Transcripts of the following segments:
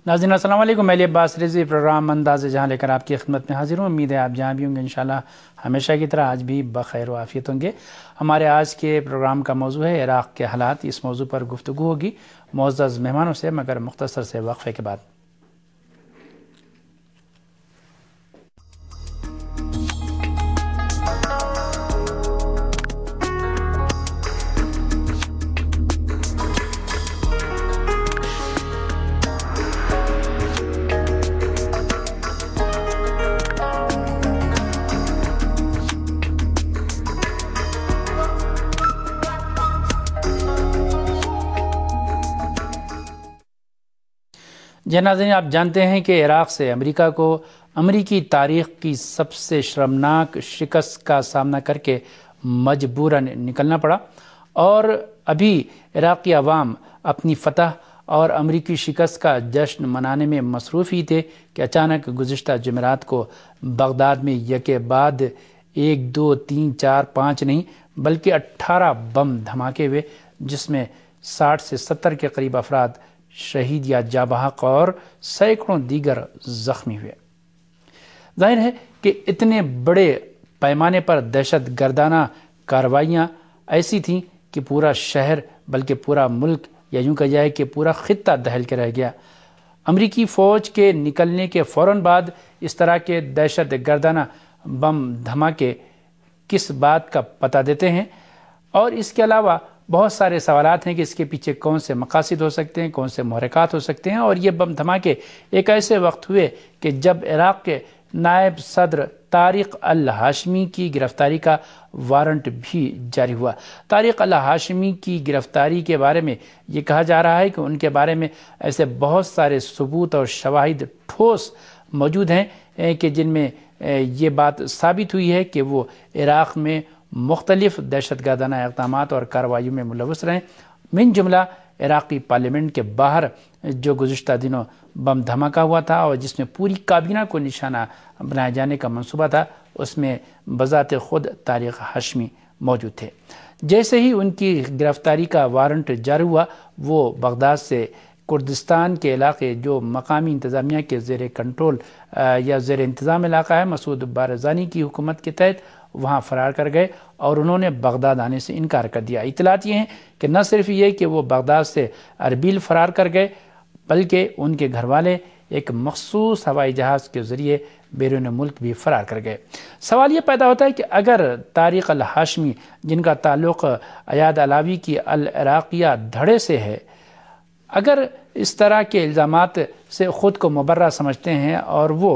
ناظرین السلام علیکم، میں عباس رضوی پروگرام انداز جہاں لے کر آپ کی خدمت میں حاضر ہوں۔ امید ہے آپ جہاں بھی ہوں گے انشاءاللہ ہمیشہ کی طرح آج بھی بخیر و عافیت ہوں گے۔ ہمارے آج کے پروگرام کا موضوع ہے عراق کے حالات۔ اس موضوع پر گفتگو ہوگی معزز مہمانوں سے، مگر مختصر سے وقفے کے بعد۔ جی ناظرین، آپ جانتے ہیں کہ عراق سے امریکہ کو امریکی تاریخ کی سب سے شرمناک شکست کا سامنا کر کے مجبوراً نکلنا پڑا، اور ابھی عراقی عوام اپنی فتح اور امریکی شکست کا جشن منانے میں مصروف ہی تھے کہ اچانک گزشتہ جمعرات کو بغداد میں یکے بعد 1 2 3 4 5 نہیں بلکہ 18 بم دھماکے ہوئے، جس میں 60 سے 70 کے قریب افراد شہید یا جاں بحق اور سینکڑوں دیگر زخمی ہوئے۔ ظاہر ہے کہ اتنے بڑے پیمانے پر دہشت گردانہ کارروائیاں ایسی تھیں کہ پورا شہر بلکہ پورا ملک، یا یوں کہا جائے کہ پورا خطہ دہل کے رہ گیا۔ امریکی فوج کے نکلنے کے فوراً بعد اس طرح کے دہشت گردانہ بم دھماکے کس بات کا پتہ دیتے ہیں، اور اس کے علاوہ بہت سارے سوالات ہیں کہ اس کے پیچھے کون سے مقاصد ہو سکتے ہیں، کون سے محرکات ہو سکتے ہیں۔ اور یہ بم دھماکے ایک ایسے وقت ہوئے کہ جب عراق کے نائب صدر طارق الہاشمی کی گرفتاری کا وارنٹ بھی جاری ہوا۔ طارق الہاشمی کی گرفتاری کے بارے میں یہ کہا جا رہا ہے کہ ان کے بارے میں ایسے بہت سارے ثبوت اور شواہد ٹھوس موجود ہیں کہ جن میں یہ بات ثابت ہوئی ہے کہ وہ عراق میں مختلف دہشت گردانہ اقدامات اور کارروائیوں میں ملوث رہیں، من جملہ عراقی پارلیمنٹ کے باہر جو گزشتہ دنوں بم دھماکہ ہوا تھا اور جس میں پوری کابینہ کو نشانہ بنائے جانے کا منصوبہ تھا، اس میں بذات خود طارق ہاشمی موجود تھے۔ جیسے ہی ان کی گرفتاری کا وارنٹ جاری ہوا، وہ بغداد سے کردستان کے علاقے جو مقامی انتظامیہ کے زیر کنٹرول یا زیر انتظام علاقہ ہے، مسعود بارزانی کی حکومت کے تحت، وہاں فرار کر گئے اور انہوں نے بغداد آنے سے انکار کر دیا۔ اطلاعات یہ ہیں کہ نہ صرف یہ کہ وہ بغداد سے اربیل فرار کر گئے، بلکہ ان کے گھر والے ایک مخصوص ہوائی جہاز کے ذریعے بیرون ملک بھی فرار کر گئے۔ سوال یہ پیدا ہوتا ہے کہ اگر طارق الہاشمی، جن کا تعلق ایاد علاوی کی العراقیہ دھڑے سے ہے، اگر اس طرح کے الزامات سے خود کو مبرہ سمجھتے ہیں اور وہ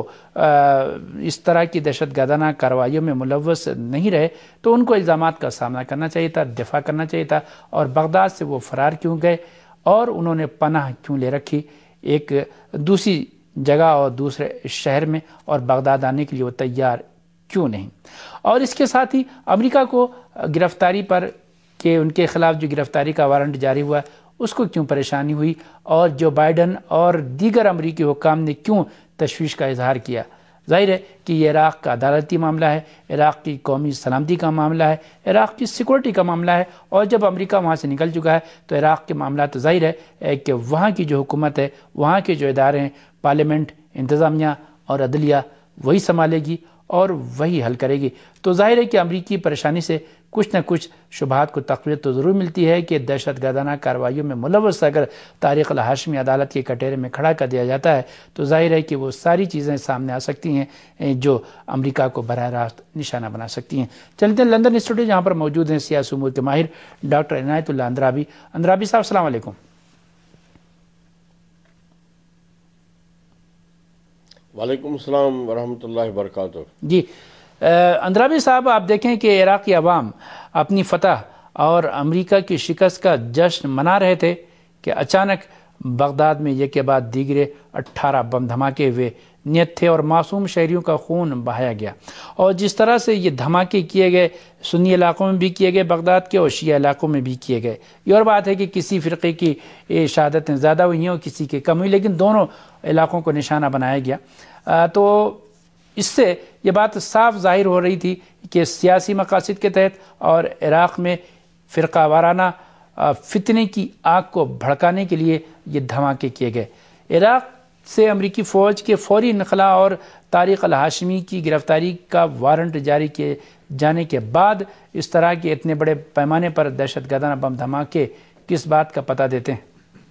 اس طرح کی دہشت گردانہ کارروائیوں میں ملوث نہیں رہے، تو ان کو الزامات کا سامنا کرنا چاہیے تھا، دفاع کرنا چاہیے تھا۔ اور بغداد سے وہ فرار کیوں گئے اور انہوں نے پناہ کیوں لے رکھی ایک دوسری جگہ اور دوسرے شہر میں، اور بغداد آنے کے لیے وہ تیار کیوں نہیں؟ اور اس کے ساتھ ہی امریکہ کو گرفتاری پر کہ ان کے خلاف جو گرفتاری کا وارنٹ جاری ہوا اس کو کیوں پریشانی ہوئی، اور جو بائیڈن اور دیگر امریکی حکام نے کیوں تشویش کا اظہار کیا؟ ظاہر ہے کہ یہ عراق کا عدالتی معاملہ ہے، عراق کی قومی سلامتی کا معاملہ ہے، عراق کی سیکورٹی کا معاملہ ہے، اور جب امریکہ وہاں سے نکل چکا ہے تو عراق کے معاملات ظاہر ہے کہ وہاں کی جو حکومت ہے، وہاں کے جو ادارے ہیں، پارلیمنٹ، انتظامیہ اور عدلیہ، وہی سنبھالے گی اور وہی حل کرے گی۔ تو ظاہر ہے کہ امریکی پریشانی سے کچھ نہ کچھ شبہات کو تقویت تو ضرور ملتی ہے کہ دہشت گردانہ کارروائیوں میں ملوث اگر طارق الہاشمی عدالت کے کٹہرے میں کھڑا کر دیا جاتا ہے تو ظاہر ہے کہ وہ ساری چیزیں سامنے آ سکتی ہیں جو امریکہ کو براہ راست نشانہ بنا سکتی ہیں۔ چلتے ہیں لندن اسٹوڈیو، جہاں پر موجود ہیں سیاسی امور کے ماہر ڈاکٹر عنایت اللہ اندرابی۔ اندرابی صاحب السلام علیکم۔ وعلیکم السلام ورحمۃ اللہ وبرکاتہ۔ جی اندرابی صاحب، آپ دیکھیں کہ عراقی عوام اپنی فتح اور امریکہ کی شکست کا جشن منا رہے تھے کہ اچانک بغداد میں یکے بعد دیگرے 18 بم دھماکے ہوئے نیت تھے اور معصوم شہریوں کا خون بہایا گیا۔ اور جس طرح سے یہ دھماکے کیے گئے، سنی علاقوں میں بھی کیے گئے بغداد کے، اور شیعہ علاقوں میں بھی کیے گئے۔ یہ اور بات ہے کہ کسی فرقے کی شہادتیں زیادہ ہوئی ہیں اور کسی کی کم ہوئی، لیکن دونوں علاقوں کو نشانہ بنایا گیا۔ تو اس سے یہ بات صاف ظاہر ہو رہی تھی کہ سیاسی مقاصد کے تحت اور عراق میں فرقہ وارانہ فتنے کی آگ کو بھڑکانے کے لیے یہ دھماکے کیے گئے۔ عراق سے امریکی فوج کے فوری انخلا اور طارق الہاشمی کی گرفتاری کا وارنٹ جاری کیے جانے کے بعد اس طرح کے اتنے بڑے پیمانے پر دہشت گردانہ بم دھماکے کس بات کا پتہ دیتے ہیں؟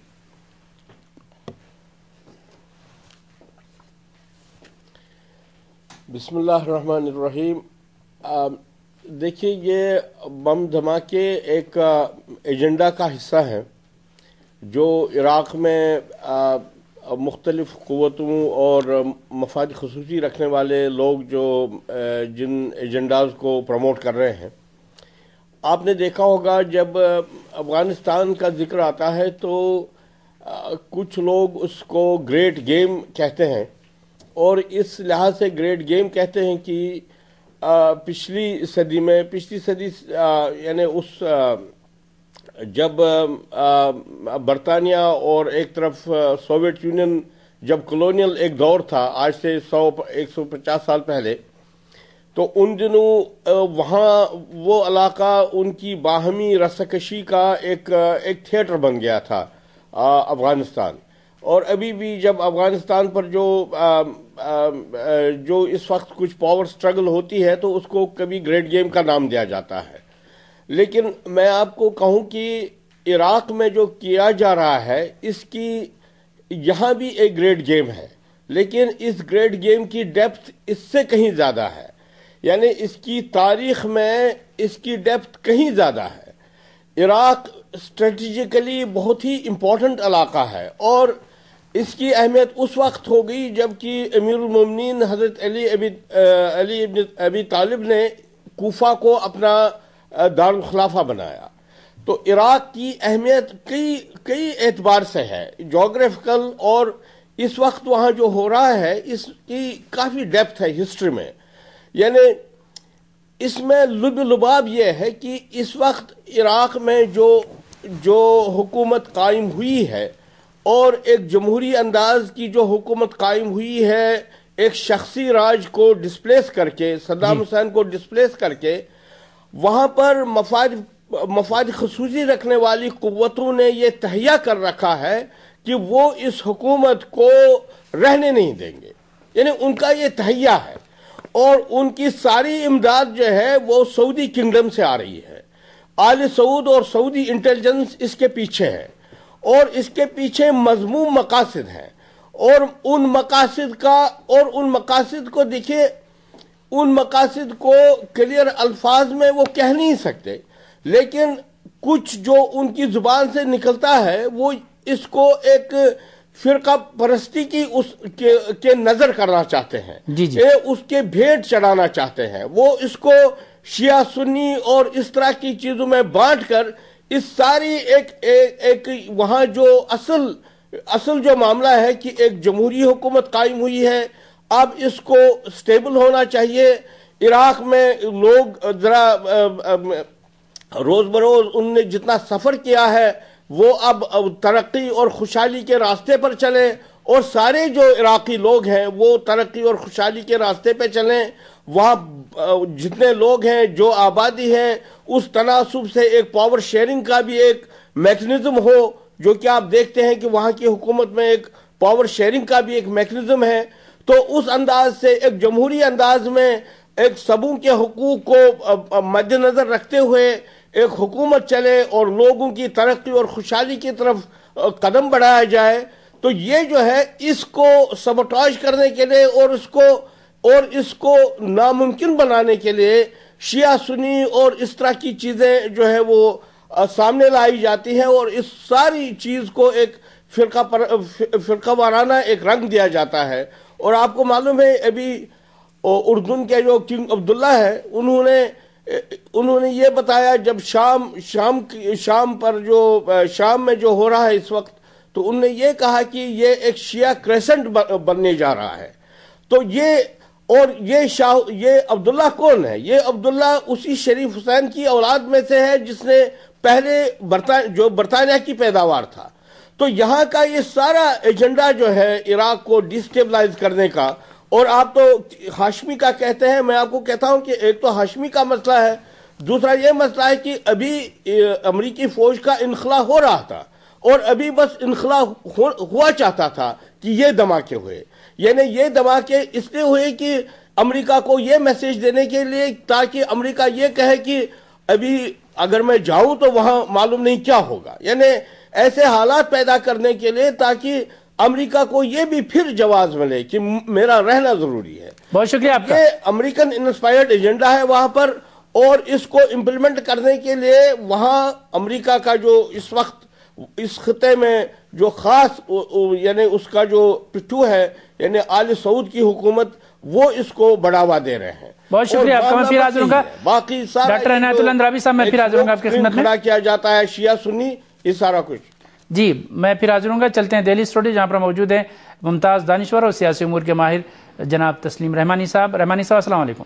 بسم اللہ الرحمن الرحیم۔ دیکھیے، یہ بم دھماکے ایک ایجنڈا کا حصہ ہیں جو عراق میں مختلف قوتوں اور مفاد خصوصی رکھنے والے لوگ جو جن ایجنڈاز کو پروموٹ کر رہے ہیں۔ آپ نے دیکھا ہوگا جب افغانستان کا ذکر آتا ہے تو کچھ لوگ اس کو گریٹ گیم کہتے ہیں، اور اس لحاظ سے گریٹ گیم کہتے ہیں کہ پچھلی صدی یعنی اس جب برطانیہ اور ایک طرف سوویت یونین، جب کلونیل ایک دور تھا آج سے 150 سال پہلے، تو ان دنوں وہاں وہ علاقہ ان کی باہمی رسکشی کا ایک تھیٹر بن گیا تھا افغانستان۔ اور ابھی بھی جب افغانستان پر جو اس وقت کچھ پاور سٹرگل ہوتی ہے تو اس کو کبھی گریٹ گیم کا نام دیا جاتا ہے، لیکن میں آپ کو کہوں کہ عراق میں جو کیا جا رہا ہے اس کی یہاں بھی ایک گریٹ گیم ہے، لیکن اس گریٹ گیم کی ڈیپتھ اس سے کہیں زیادہ ہے، یعنی اس کی تاریخ میں اس کی ڈیپتھ کہیں زیادہ ہے۔ عراق اسٹریٹجیکلی بہت ہی امپورٹنٹ علاقہ ہے، اور اس کی اہمیت اس وقت ہو گئی جب کہ امیر المومنین حضرت علی ابن ابی طالب نے کوفہ کو اپنا دارالخلافہ بنایا۔ تو عراق کی اہمیت کئی اعتبار سے ہے، جغرافیکل، اور اس وقت وہاں جو ہو رہا ہے اس کی کافی ڈیپتھ ہے ہسٹری میں۔ یعنی اس میں لب لباب یہ ہے کہ اس وقت عراق میں جو حکومت قائم ہوئی ہے، اور ایک جمہوری انداز کی جو حکومت قائم ہوئی ہے، ایک شخصی راج کو ڈسپلیس کر کے، صدام حسین کو ڈسپلیس کر کے، وہاں پر مفاد خصوصی رکھنے والی قوتوں نے یہ تہیہ کر رکھا ہے کہ وہ اس حکومت کو رہنے نہیں دیں گے، یعنی ان کا یہ تہیہ ہے، اور ان کی ساری امداد جو ہے وہ سعودی کنگڈم سے آ رہی ہے۔ آل سعود اور سعودی انٹیلیجنس اس کے پیچھے ہے، اور اس کے پیچھے مذموم مقاصد ہیں، اور ان مقاصد کو دیکھیے، ان مقاصد کو کلیئر الفاظ میں وہ کہہ نہیں سکتے، لیکن کچھ جو ان کی زبان سے نکلتا ہے وہ اس کو ایک فرقہ پرستی کے نظر کرنا چاہتے ہیں، اس کے بھیٹ چڑھانا چاہتے ہیں، وہ اس کو شیعہ سنی اور اس طرح کی چیزوں میں بانٹ کر اس ساری ایک وہاں جو اصل جو معاملہ ہے کہ ایک جمہوری حکومت قائم ہوئی ہے، اب اس کو سٹیبل ہونا چاہیے۔ عراق میں لوگ ذرا روز بروز ان نے جتنا سفر کیا ہے وہ اب ترقی اور خوشحالی کے راستے پر چلیں، اور سارے جو عراقی لوگ ہیں وہ ترقی اور خوشحالی کے راستے پہ چلیں۔ وہاں جتنے لوگ ہیں، جو آبادی ہے، اس تناسب سے ایک پاور شیئرنگ کا بھی ایک میکنزم ہو، جو کہ آپ دیکھتے ہیں کہ وہاں کی حکومت میں ایک پاور شیئرنگ کا بھی ایک میکنزم ہے۔ تو اس انداز سے ایک جمہوری انداز میں ایک سبوں کے حقوق کو مد نظر رکھتے ہوئے ایک حکومت چلے اور لوگوں کی ترقی اور خوشحالی کی طرف قدم بڑھایا جائے، تو یہ جو ہے اس کو سبوٹاج کرنے کے لیے اور اس کو ناممکن بنانے کے لیے شیعہ سنی اور اس طرح کی چیزیں جو ہے وہ سامنے لائی جاتی ہیں، اور اس ساری چیز کو ایک فرقہ وارانہ ایک رنگ دیا جاتا ہے۔ اور آپ کو معلوم ہے ابھی اردن کے جو کنگ عبداللہ ہے، انہوں نے یہ بتایا، جب شام میں جو ہو رہا ہے اس وقت، تو انہوں نے یہ کہا کہ یہ ایک شیعہ کریسنٹ بننے جا رہا ہے۔ تو یہ عبداللہ کون ہے؟ یہ عبداللہ اسی شریف حسین کی اولاد میں سے ہے جس نے پہلے جو برطانیہ کی پیداوار تھا۔ تو یہاں کا یہ سارا ایجنڈا جو ہے عراق کو ڈیسٹیبلائز کرنے کا، اور آپ تو ہاشمی کا کہتے ہیں، میں آپ کو کہتا ہوں کہ ایک تو ہاشمی کا مسئلہ ہے، دوسرا یہ مسئلہ ہے کہ ابھی امریکی فوج کا انخلا ہو رہا تھا، اور ابھی بس انخلا ہوا چاہتا تھا کہ یہ دھماکے ہوئے. یعنی یہ دھماکے اس لیے ہوئے کہ امریکہ کو یہ میسج دینے کے لیے تاکہ امریکہ یہ کہے کہ ابھی اگر میں جاؤں تو وہاں معلوم نہیں کیا ہوگا. یعنی ایسے حالات پیدا کرنے کے لیے تاکہ امریکہ کو یہ بھی پھر جواز ملے کہ میرا رہنا ضروری ہے. بہت شکریہ آپ کا. یہ امریکن انسپائرڈ ایجنڈا ہے وہاں پر, اور اس کو امپلیمنٹ کرنے کے لیے وہاں امریکہ کا جو اس وقت اس خطے میں جو خاص یعنی اس کا جو پٹھو ہے یعنی آل سعود کی حکومت, وہ اس کو بڑھاوا دے رہے ہیں. بہت شکریہ آپ کا. میں پھر حاضر ہوں گا. باقی سارا ڈاکٹر عنایت اللہ اندرابی صاحب, میں پھر حاضر ہوں گا آپ کی خدمت میں. کھڑا کیا جاتا ہے شیعہ سنی, یہ سارا کچھ. جی میں پھر حاضر ہوں گا. چلتے ہیں دہلی اسٹوڈیو, جہاں پر موجود ہیں ممتاز دانشور اور سیاسی امور کے ماہر جناب تسلیم رحمانی صاحب. رحمانی صاحب السلام علیکم.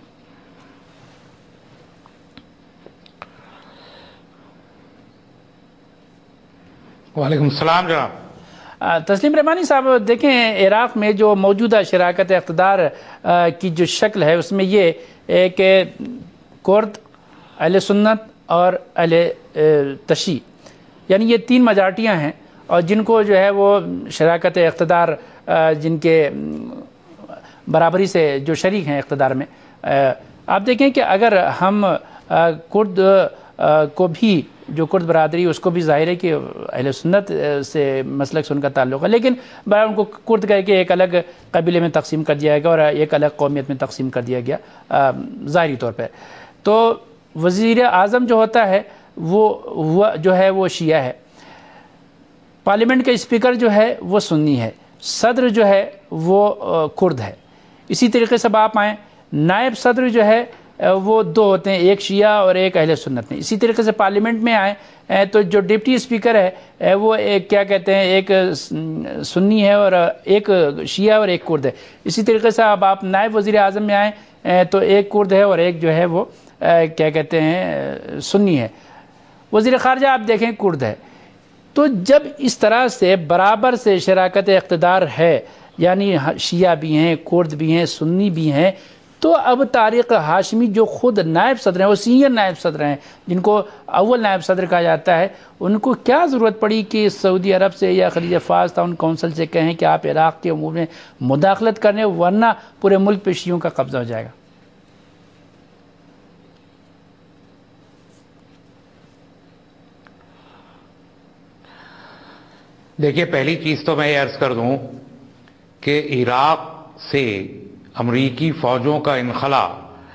وعلیکم السلام جناب. تسلیم رحمانی صاحب, دیکھیں عراق میں جو موجودہ شراکت اقتدار کی جو شکل ہے اس میں یہ ہے کہ کرد, اہل سنت اور اہل تشیع, یعنی یہ تین میجارٹیاں ہیں, اور جن کو جو ہے وہ شراکت اقتدار جن کے برابری سے جو شریک ہیں اقتدار میں. آپ دیکھیں کہ اگر ہم کرد کو بھی, جو کرد برادری اس کو بھی ظاہر ہے کہ اہل سنت سے مسلک سے ان کا تعلق ہے, لیکن ان کو کرد کہہ کے ایک الگ قبیلے میں تقسیم کر دیا گیا اور ایک الگ قومیت میں تقسیم کر دیا گیا ظاہری طور پہ. تو وزیر اعظم جو ہوتا ہے وہ جو ہے وہ شیعہ ہے, پارلیمنٹ کے اسپیکر جو ہے وہ سنی ہے, صدر جو ہے وہ کرد ہے. اسی طریقے سے آپ آئیں, نائب صدر جو ہے وہ دو ہوتے ہیں, ایک شیعہ اور ایک اہل سنت میں. اسی طریقے سے پارلیمنٹ میں آئیں تو جو ڈپٹی اسپیکر ہے وہ ایک کیا کہتے ہیں, ایک سنی ہے اور ایک شیعہ اور ایک کرد ہے. اسی طریقے سے اب آپ نائب وزیر اعظم میں آئیں تو ایک کرد ہے اور ایک جو ہے وہ کیا کہتے ہیں سنی ہے. وزیر خارجہ آپ دیکھیں کرد ہے. تو جب اس طرح سے برابر سے شراکت اقتدار ہے, یعنی شیعہ بھی ہیں, کرد بھی ہیں, سنی بھی ہیں, تو اب طارق ہاشمی جو خود نائب صدر ہیں, وہ سینئر نائب صدر ہیں, جن کو اول نائب صدر کہا جاتا ہے, ان کو کیا ضرورت پڑی کہ سعودی عرب سے یا خلیج فارس تعاون کونسل سے کہیں کہ آپ عراق کے امور میں مداخلت کرنے, ورنہ پورے ملک پہ شیعوں کا قبضہ ہو جائے گا. دیکھیے, پہلی چیز تو میں یہ عرض کر دوں کہ عراق سے امریکی فوجوں کا انخلا,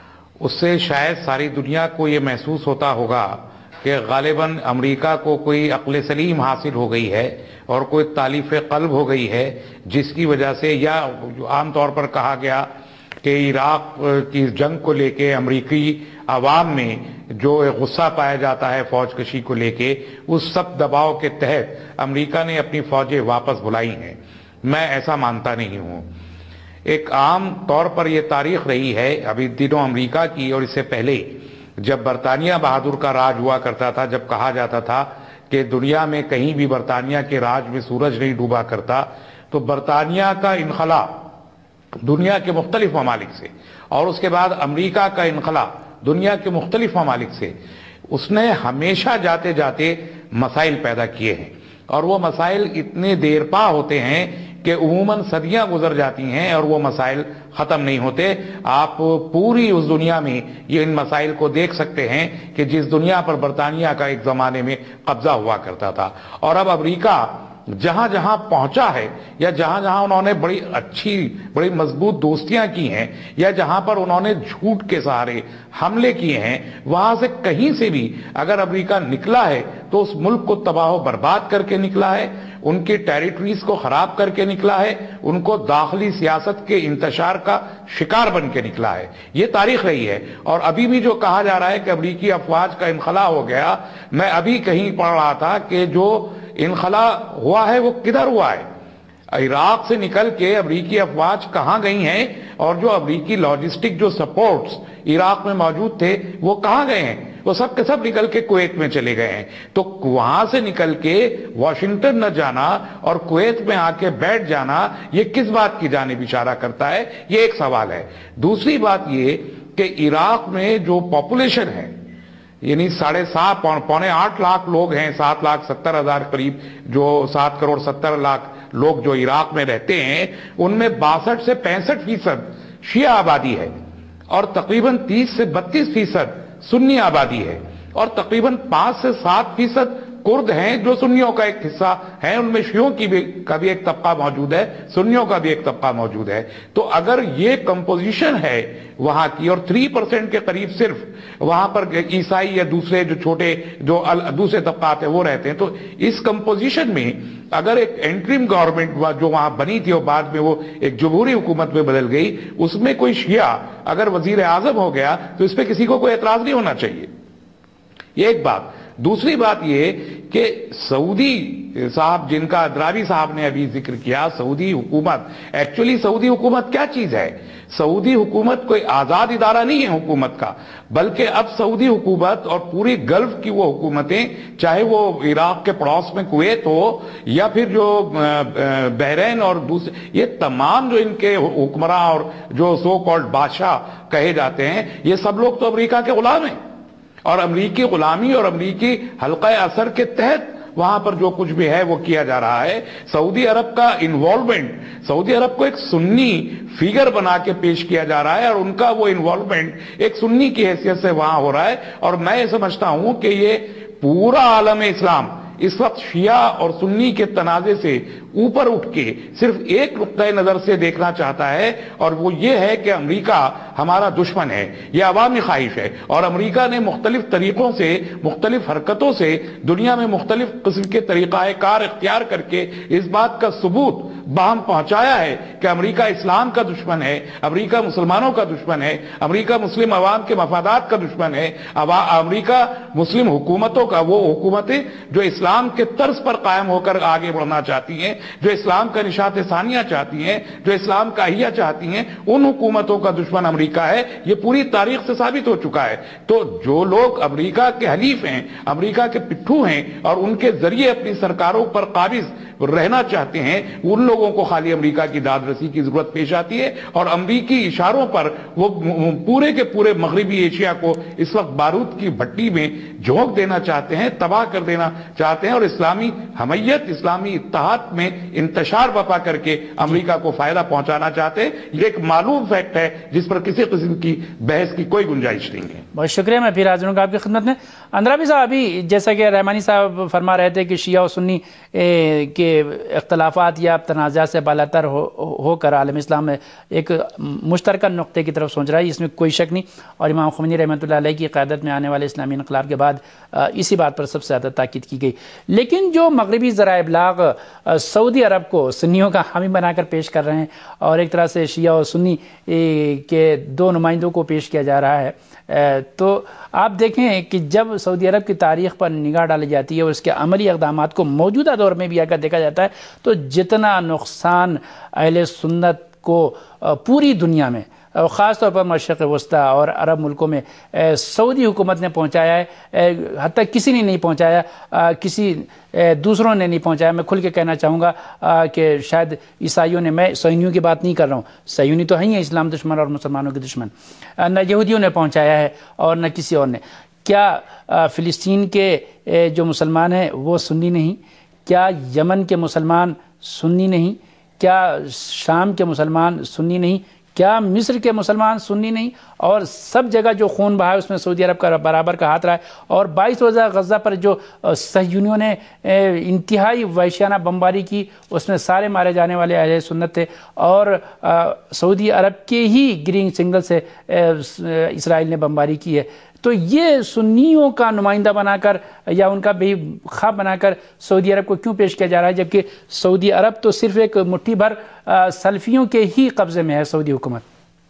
اس سے شاید ساری دنیا کو یہ محسوس ہوتا ہوگا کہ غالباً امریکہ کو کوئی عقل سلیم حاصل ہو گئی ہے اور کوئی تالیف قلب ہو گئی ہے, جس کی وجہ سے, یا عام طور پر کہا گیا کہ عراق کی جنگ کو لے کے امریکی عوام میں جو غصہ پایا جاتا ہے فوج کشی کو لے کے, اس سب دباؤ کے تحت امریکہ نے اپنی فوجیں واپس بلائی ہیں. میں ایسا مانتا نہیں ہوں. ایک عام طور پر یہ تاریخ رہی ہے ابھی دنوں امریکہ کی, اور اس سے پہلے جب برطانیہ بہادر کا راج ہوا کرتا تھا, جب کہا جاتا تھا کہ دنیا میں کہیں بھی برطانیہ کے راج میں سورج نہیں ڈوبا کرتا, تو برطانیہ کا انخلا دنیا کے مختلف ممالک سے, اور اس کے بعد امریکہ کا انخلا دنیا کے مختلف ممالک سے, اس نے ہمیشہ جاتے جاتے مسائل پیدا کیے ہیں, اور وہ مسائل اتنے دیر پا ہوتے ہیں کہ عموماً صدیاں گزر جاتی ہیں اور وہ مسائل ختم نہیں ہوتے. آپ پوری اس دنیا میں یہ ان مسائل کو دیکھ سکتے ہیں کہ جس دنیا پر برطانیہ کا ایک زمانے میں قبضہ ہوا کرتا تھا, اور اب امریکہ جہاں جہاں پہنچا ہے, یا جہاں جہاں انہوں نے بڑی اچھی بڑی مضبوط دوستیاں کی ہیں, یا جہاں پر انہوں نے جھوٹ کے سہارے حملے کیے ہیں, وہاں سے کہیں سے بھی اگر امریکہ نکلا ہے تو اس ملک کو تباہ و برباد کر کے نکلا ہے, ان کی ٹیریٹریز کو خراب کر کے نکلا ہے, ان کو داخلی سیاست کے انتشار کا شکار بن کے نکلا ہے. یہ تاریخ رہی ہے. اور ابھی بھی جو کہا جا رہا ہے کہ امریکی افواج کا انخلا ہو گیا, میں ابھی کہیں پڑھ رہا تھا کہ جو انخلا ہوا ہے وہ کدھر ہوا ہے, عراق سے نکل کے امریکی افواج کہاں گئی ہیں, اور جو امریکی لاجسٹک جو سپورٹس عراق میں موجود تھے وہ کہاں گئے ہیں, وہ سب کے سب نکل کے کویت میں چلے گئے ہیں. تو وہاں سے نکل کے واشنگٹن نہ جانا اور کویت میں آ کے بیٹھ جانا, یہ کس بات کی جانب اشارہ کرتا ہے, یہ ایک سوال ہے. دوسری بات یہ کہ عراق میں جو پاپولیشن ہے, یعنی 7.5 پونے 8 لاکھ لوگ ہیں, 7,70,000 قریب, جو 7 کروڑ 70 لاکھ لوگ جو عراق میں رہتے ہیں ان میں 62 سے 65% شیعہ آبادی ہے اور تقریباً 30 سے 32% سنی آبادی ہے اور تقریباً 5 سے 7% کرد ہیں جو سنیوں کا ایک حصہ ہیں. ان میں شیعوں کا بھی ایک طبقہ موجود ہے, سنیوں کا بھی ایک طبقہ موجود ہے. تو اگر یہ کمپوزیشن ہے وہاں کی اور 3% کے قریب صرف وہاں پر عیسائی یا دوسرے جو چھوٹے جو دوسرے طبقات ہیں وہ رہتے ہیں, تو اس کمپوزیشن میں اگر ایک انٹرم گورنمنٹ جو وہاں بنی تھی اور بعد میں وہ ایک جمہوری حکومت میں بدل گئی, اس میں کوئی شیعہ اگر وزیر اعظم ہو گیا تو اس پہ کسی کو کوئی اعتراض نہیں ہونا چاہیے. یہ ایک بات. دوسری بات یہ کہ سعودی صاحب جن کا ادرابی صاحب نے ابھی ذکر کیا, سعودی حکومت, ایکچولی سعودی حکومت کیا چیز ہے؟ سعودی حکومت کوئی آزاد ادارہ نہیں ہے حکومت کا, بلکہ اب سعودی حکومت اور پوری گلف کی وہ حکومتیں, چاہے وہ عراق کے پڑوس میں کویت ہو یا پھر جو بحرین اور دوسرے, یہ تمام جو ان کے حکمراں اور جو سو کالڈ بادشاہ کہے جاتے ہیں, یہ سب لوگ تو امریکہ کے غلام ہیں اور امریکی غلامی اور امریکی حلقہ اثر کے تحت وہاں پر جو کچھ بھی ہے وہ کیا جا رہا ہے. سعودی عرب کا انوالومنٹ, سعودی عرب کو ایک سنی فیگر بنا کے پیش کیا جا رہا ہے اور ان کا وہ انوالومنٹ ایک سنی کی حیثیت سے وہاں ہو رہا ہے. اور میں یہ سمجھتا ہوں کہ یہ پورا عالم اسلام اس وقت شیعہ اور سنی کے تنازع سے اوپر اٹھ کے صرف ایک نقطۂ نظر سے دیکھنا چاہتا ہے, اور وہ یہ ہے کہ امریکہ ہمارا دشمن ہے. یہ عوامی خواہش ہے اور امریکہ نے مختلف طریقوں سے, مختلف حرکتوں سے دنیا میں مختلف قسم کے طریقہ کار اختیار کر کے اس بات کا ثبوت باہم پہنچایا ہے کہ امریکہ اسلام کا دشمن ہے, امریکہ مسلمانوں کا دشمن ہے, امریکہ مسلم عوام کے مفادات کا دشمن ہے, امریکہ مسلم حکومتوں کا, وہ حکومتیں جو اسلام کے طرز پر قائم ہو کر آگے بڑھنا چاہتی ہیں, جو اسلام کا نشاط ثانیہ چاہتی ہیں, جو اسلام کا احیا چاہتی ہیں, ان حکومتوں کا دشمن امریکہ ہے. یہ پوری تاریخ سے ثابت ہو چکا ہے. تو جو لوگ امریکہ کے حلیف ہیں, امریکہ کے پٹھو ہیں اور ان کے ذریعے اپنی سرکاروں پر قابض رہنا چاہتے ہیں, ان لوگوں کو خالی امریکہ کی داد رسی کی ضرورت پیش آتی ہے اور امریکی اشاروں پر وہ پورے کے پورے مغربی ایشیا کو اس وقت بارود کی بھٹی میں جھونک دینا چاہتے ہیں, تباہ کر دینا چاہتے ہیں اور اسلامی حمیت, اسلامی اتحاد میں انتشار برپا کر کے امریکہ کو فائدہ پہنچانا چاہتے ہیں. یہ ایک معلوم فیکٹ ہے جس پر کسی قسم کی بحث کی کوئی گنجائش نہیں ہے. بہت شکریہ. میں پھر حاضر ہوں آپ کی خدمت میں. اندرابی صاحب, ابھی جیسا کہ رحمانی صاحب فرما رہے تھے کہ شیعہ و سنی کے اختلافات یا تنازعات سے بالاتر ہو کر عالم اسلام میں ایک مشترکہ نقطے کی طرف سوچ رہا ہے, اس میں کوئی شک نہیں. اور امام خمینی رحمۃ اللہ علیہ کی قیادت میں آنے والے اسلامی انقلاب کے بعد اسی بات پر سب سے زیادہ تاکید کی گئی. لیکن جو مغربی ذرائع ابلاغ سعودی عرب کو سنیوں کا حامی بنا کر پیش کر رہے ہیں اور ایک طرح سے شیعہ اور سنی کے دو نمائندوں کو پیش کیا جا رہا ہے, تو آپ دیکھیں کہ جب سعودی عرب کی تاریخ پر نگاہ ڈالی جاتی ہے اور اس کے عملی اقدامات کو موجودہ دور میں بھی اگر دیکھا جاتا ہے تو جتنا نقصان اہل سنت کو پوری دنیا میں خاص طور پر مشرق وسطیٰ اور عرب ملکوں میں سعودی حکومت نے پہنچایا ہے, حتیٰ کسی نے نہیں پہنچایا, کسی دوسروں نے نہیں پہنچایا. میں کھل کے کہنا چاہوں گا کہ شاید عیسائیوں نے, میں صہیونیوں کی بات نہیں کر رہا ہوں, صہیونی تو ہیں اسلام دشمن اور مسلمانوں کے دشمن, نہ یہودیوں نے پہنچایا ہے اور نہ کسی اور نے. کیا فلسطین کے جو مسلمان ہیں وہ سنی نہیں؟ کیا یمن کے مسلمان سنی نہیں؟ کیا شام کے مسلمان سنی نہیں؟ کیا مصر کے مسلمان سنی نہیں؟ اور سب جگہ جو خون بہا ہے اس میں سعودی عرب کا برابر کا ہاتھ رہا ہے. اور 22 روزہ غزہ پر جو صہیونیوں نے انتہائی وحشیانہ بمباری کی, اس میں سارے مارے جانے والے اہل سنت تھے اور سعودی عرب کے ہی گرین سنگل سے اسرائیل نے بمباری کی ہے. تو یہ سنیوں کا نمائندہ بنا کر یا ان کا بے خواب بنا کر سعودی عرب کو کیوں پیش کیا جا رہا ہے, جبکہ سعودی عرب تو صرف ایک مٹھی بھر سلفیوں کے ہی قبضے میں ہے سعودی حکومت؟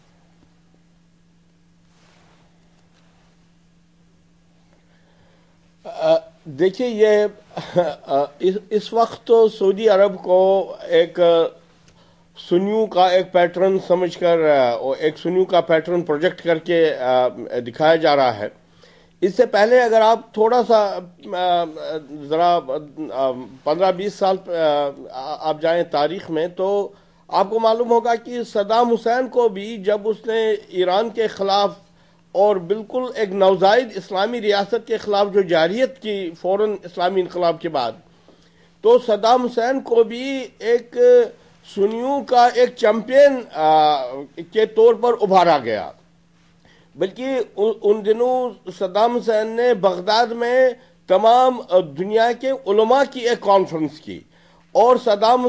دیکھیے, یہ اس وقت تو سعودی عرب کو ایک سنیوں کا ایک پیٹرن سمجھ کر, ایک سنیوں کا پیٹرن پروجیکٹ کر کے دکھایا جا رہا ہے. اس سے پہلے اگر آپ تھوڑا سا ذرا 15-20 سال آپ جائیں تاریخ میں, تو آپ کو معلوم ہوگا کہ صدام حسین کو بھی جب اس نے ایران کے خلاف اور بالکل ایک نوزائید اسلامی ریاست کے خلاف جو جارحیت کی فوراً اسلامی انقلاب کے بعد, تو صدام حسین کو بھی ایک سنیوں کا ایک چیمپئن کے طور پر ابھارا گیا. بلکہ ان دنوں صدام حسین نے بغداد میں تمام دنیا کے علماء کی ایک کانفرنس کی، اور صدام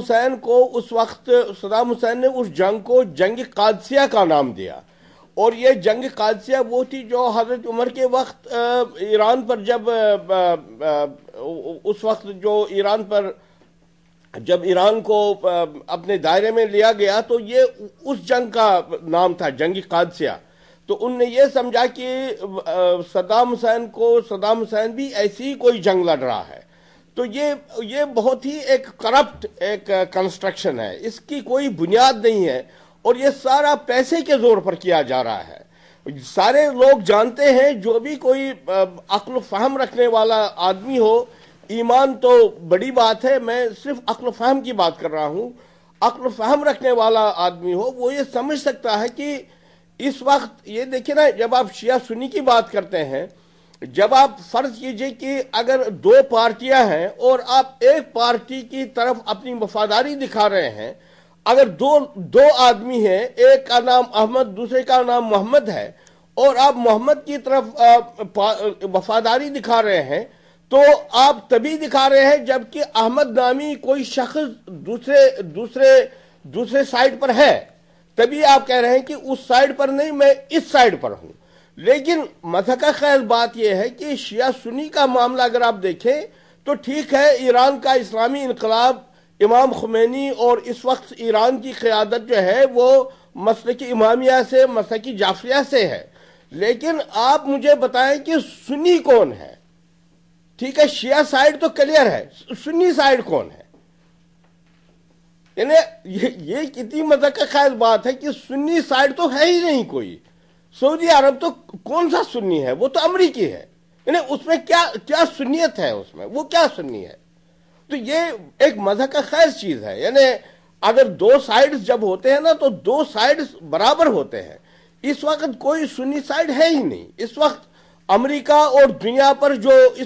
حسین نے اس جنگ کو جنگ قادسیہ کا نام دیا. اور یہ جنگ قادسیہ وہ تھی جو حضرت عمر کے وقت ایران پر جب ایران کو اپنے دائرے میں لیا گیا تو یہ اس جنگ کا نام تھا، جنگ قادسیہ. تو ان نے یہ سمجھا کہ صدام حسین بھی ایسی ہی کوئی جنگ لڑ رہا ہے. تو یہ بہت ہی ایک کرپٹ ایک کنسٹرکشن ہے، اس کی کوئی بنیاد نہیں ہے، اور یہ سارا پیسے کے زور پر کیا جا رہا ہے. سارے لوگ جانتے ہیں، جو بھی کوئی عقل و فہم رکھنے والا آدمی ہو، ایمان تو بڑی بات ہے، میں صرف عقل و فہم کی بات کر رہا ہوں، عقل و فہم رکھنے والا آدمی ہو وہ یہ سمجھ سکتا ہے کہ اس وقت یہ دیکھیں نا، جب آپ شیعہ سنی کی بات کرتے ہیں، جب آپ فرض کیجئے کہ اگر دو پارٹیاں ہیں اور آپ ایک پارٹی کی طرف اپنی وفاداری دکھا رہے ہیں، اگر دو آدمی ہیں، ایک کا نام احمد دوسرے کا نام محمد ہے، اور آپ محمد کی طرف وفاداری دکھا رہے ہیں، تو آپ تبھی دکھا رہے ہیں جبکہ احمد نامی کوئی شخص دوسرے سائیڈ پر ہے، تبھی آپ کہہ رہے ہیں کہ اس سائیڈ پر نہیں، میں اس سائیڈ پر ہوں. لیکن مضحکہ خیز بات یہ ہے کہ شیعہ سنی کا معاملہ اگر آپ دیکھیں تو ٹھیک ہے، ایران کا اسلامی انقلاب، امام خمینی اور اس وقت ایران کی قیادت جو ہے وہ مسلک امامیہ سے، مسلک جعفریہ سے ہے، لیکن آپ مجھے بتائیں کہ سنی کون ہے؟ ٹھیک ہے، شیعہ سائیڈ تو کلیئر ہے، سنی سائیڈ کون ہے؟ یعنی یہ کتنی مضحکہ خیز بات ہے کہ سنی سائیڈ تو ہے ہی نہیں کوئی. سعودی عرب تو کون سا سنی ہے؟ وہ تو امریکی ہے. یعنی اس میں کیا سنیت ہے؟ اس میں وہ کیا سنی ہے؟ تو یہ ایک مضحکہ خیز چیز ہے. یعنی اگر دو سائیڈز جب ہوتے ہیں نا تو دو سائیڈز برابر ہوتے ہیں. اس وقت کوئی سنی سائیڈ ہے ہی نہیں. اس وقت امریکہ اور دنیا پر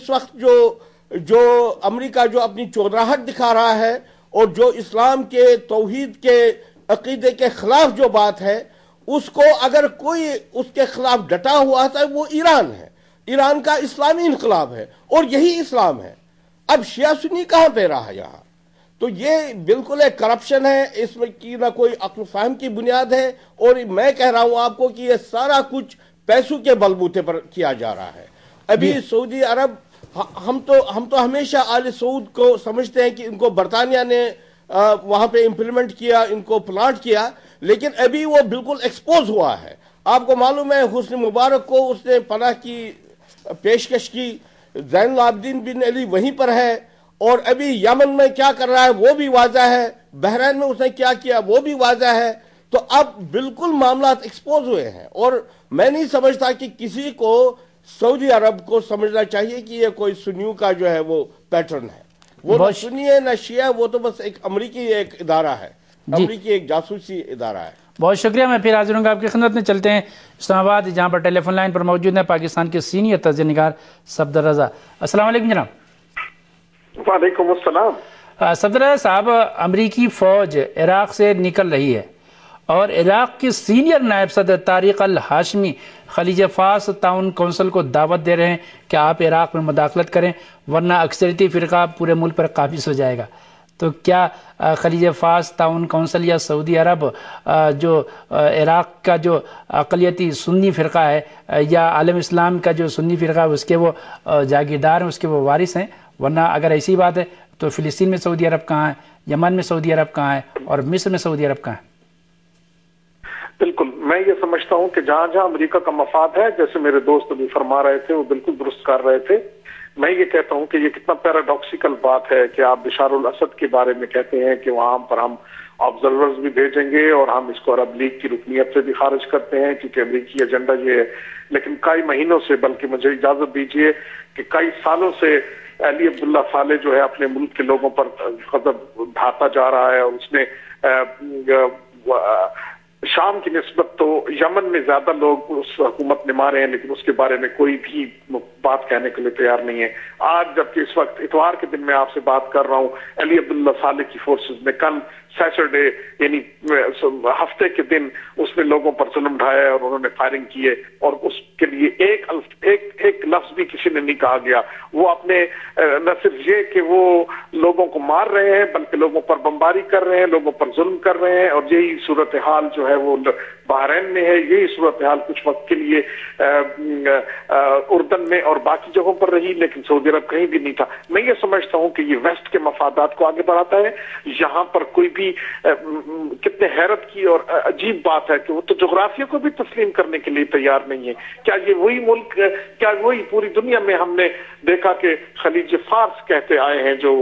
جو امریکہ جو اپنی چودراہٹ دکھا رہا ہے، اور جو اسلام کے توحید کے عقیدے کے خلاف جو بات ہے، اس کو اگر کوئی اس کے خلاف ڈٹا ہوا تھا وہ ایران ہے. ایران کا اسلامی انقلاب ہے اور یہی اسلام ہے. اب شیعہ سنی کہاں پہ رہا یہاں؟ تو یہ بالکل ایک کرپشن ہے، اس میں کی نہ کوئی عقل فہم کی بنیاد ہے، اور میں کہہ رہا ہوں آپ کو کہ یہ سارا کچھ پیسوں کے بلبوتے پر کیا جا رہا ہے. ابھی سعودی عرب، ہم تو ہمیشہ آل سعود کو سمجھتے ہیں کہ ان کو برطانیہ نے وہاں پہ امپلیمنٹ کیا، ان کو پلانٹ کیا، لیکن ابھی وہ بالکل ایکسپوز ہوا ہے. آپ کو معلوم ہے حسنی مبارک کو اس نے پناہ کی پیشکش کی، زین العابدین بن علی وہیں پر ہے، اور ابھی یمن میں کیا کر رہا ہے وہ بھی واضح ہے، بحرین میں اس نے کیا کیا وہ بھی واضح ہے. تو اب بالکل معاملات ایکسپوز ہوئے ہیں، اور میں نہیں سمجھتا کہ کسی کو سعودی عرب کو سمجھنا چاہیے کہ یہ کوئی سنیوں کا جو ہے وہ پیٹرن ہے. وہ نہ سنی ہے نہ شیعہ، وہ تو بس ایک امریکی ایک ادارہ ہے، امریکی ایک جاسوسی ادارہ ہے. بہت شکریہ. میں پھر حاضر ہوں گا آپ کی خدمت میں. چلتے ہیں اسلام آباد، جہاں پر ٹیلی فون لائن پر موجود ہیں پاکستان کے سینئر تجزیہ نگار صفدر رضا. السلام علیکم جناب. وعلیکم السلام. صفدر رضا صاحب، امریکی فوج عراق سے نکل رہی ہے، اور عراق کے سینئر نائب صدر طارق الہاشمی خلیج فارس تعاون کونسل کو دعوت دے رہے ہیں کہ آپ عراق میں مداخلت کریں، ورنہ اکثریتی فرقہ پورے ملک پر قابض ہو جائے گا. تو کیا خلیج فارس تعاون کونسل یا سعودی عرب جو عراق کا جو اقلیتی سنی فرقہ ہے، یا عالم اسلام کا جو سنی فرقہ ہے، اس کے وہ جاگیردار ہیں، اس کے وہ وارث ہیں؟ ورنہ اگر ایسی بات ہے تو فلسطین میں سعودی عرب کہاں ہے، یمن میں سعودی عرب کہاں ہے، اور مصر میں سعودی عرب کہاں ہے؟ بالکل، میں یہ سمجھتا ہوں کہ جہاں جہاں امریکہ کا مفاد ہے، جیسے میرے دوست ابھی فرما رہے تھے، وہ بالکل درست کر رہے تھے. میں یہ کہتا ہوں کہ یہ کتنا پیراڈاکسیکل بات ہے کہ آپ بشار الاسد کے بارے میں کہتے ہیں کہ وہاں پر ہم آبزرورز بھی بھیجیں گے، اور ہم اس کو عرب لیگ کی رکنیت سے بھی خارج کرتے ہیں کیونکہ امریکی ایجنڈا یہ ہے. لیکن کئی مہینوں سے، بلکہ مجھے اجازت دیجیے کہ کئی سالوں سے علی عبداللہ صالح جو ہے اپنے ملک کے لوگوں پر غضب ڈھاتا جا رہا ہے، اور اس نے شام کی نسبت تو یمن میں زیادہ لوگ اس حکومت نما رہے ہیں، لیکن اس کے بارے میں کوئی بھی بات کہنے کے لیے تیار نہیں ہے. آج جبکہ اس وقت اتوار کے دن میں آپ سے بات کر رہا ہوں، علی عبداللہ صالح کی فورسز نے کل سیٹرڈے یعنی ہفتے کے دن اس نے لوگوں پر ظلم ڈھایا ہے اور انہوں نے فائرنگ کی ہے، اور اس کے لیے ایک لفظ بھی کسی نے نہیں کہا گیا. وہ اپنے نہ صرف یہ کہ وہ لوگوں کو مار رہے ہیں بلکہ لوگوں پر بمباری کر رہے ہیں، لوگوں پر ظلم کر رہے ہیں، اور یہی صورتحال جو ہے وہ بحرین میں ہے. یہی صورتحال کچھ وقت کے لیے اردن میں اور باقی جگہوں پر رہی، لیکن سعودی عرب کہیں بھی نہیں تھا. میں یہ سمجھتا ہوں کہ یہ ویسٹ کے مفادات کو آگے بڑھاتا ہے. یہاں پر کوئی بھی کتنے حیرت کی اور عجیب بات ہے کہ وہ تو جغرافیہ کو بھی تسلیم کرنے کے لیے تیار نہیں ہے. کیا یہ وہی ملک، کیا وہی پوری دنیا میں ہم نے دیکھا کہ خلیج فارس کہتے آئے ہیں، جو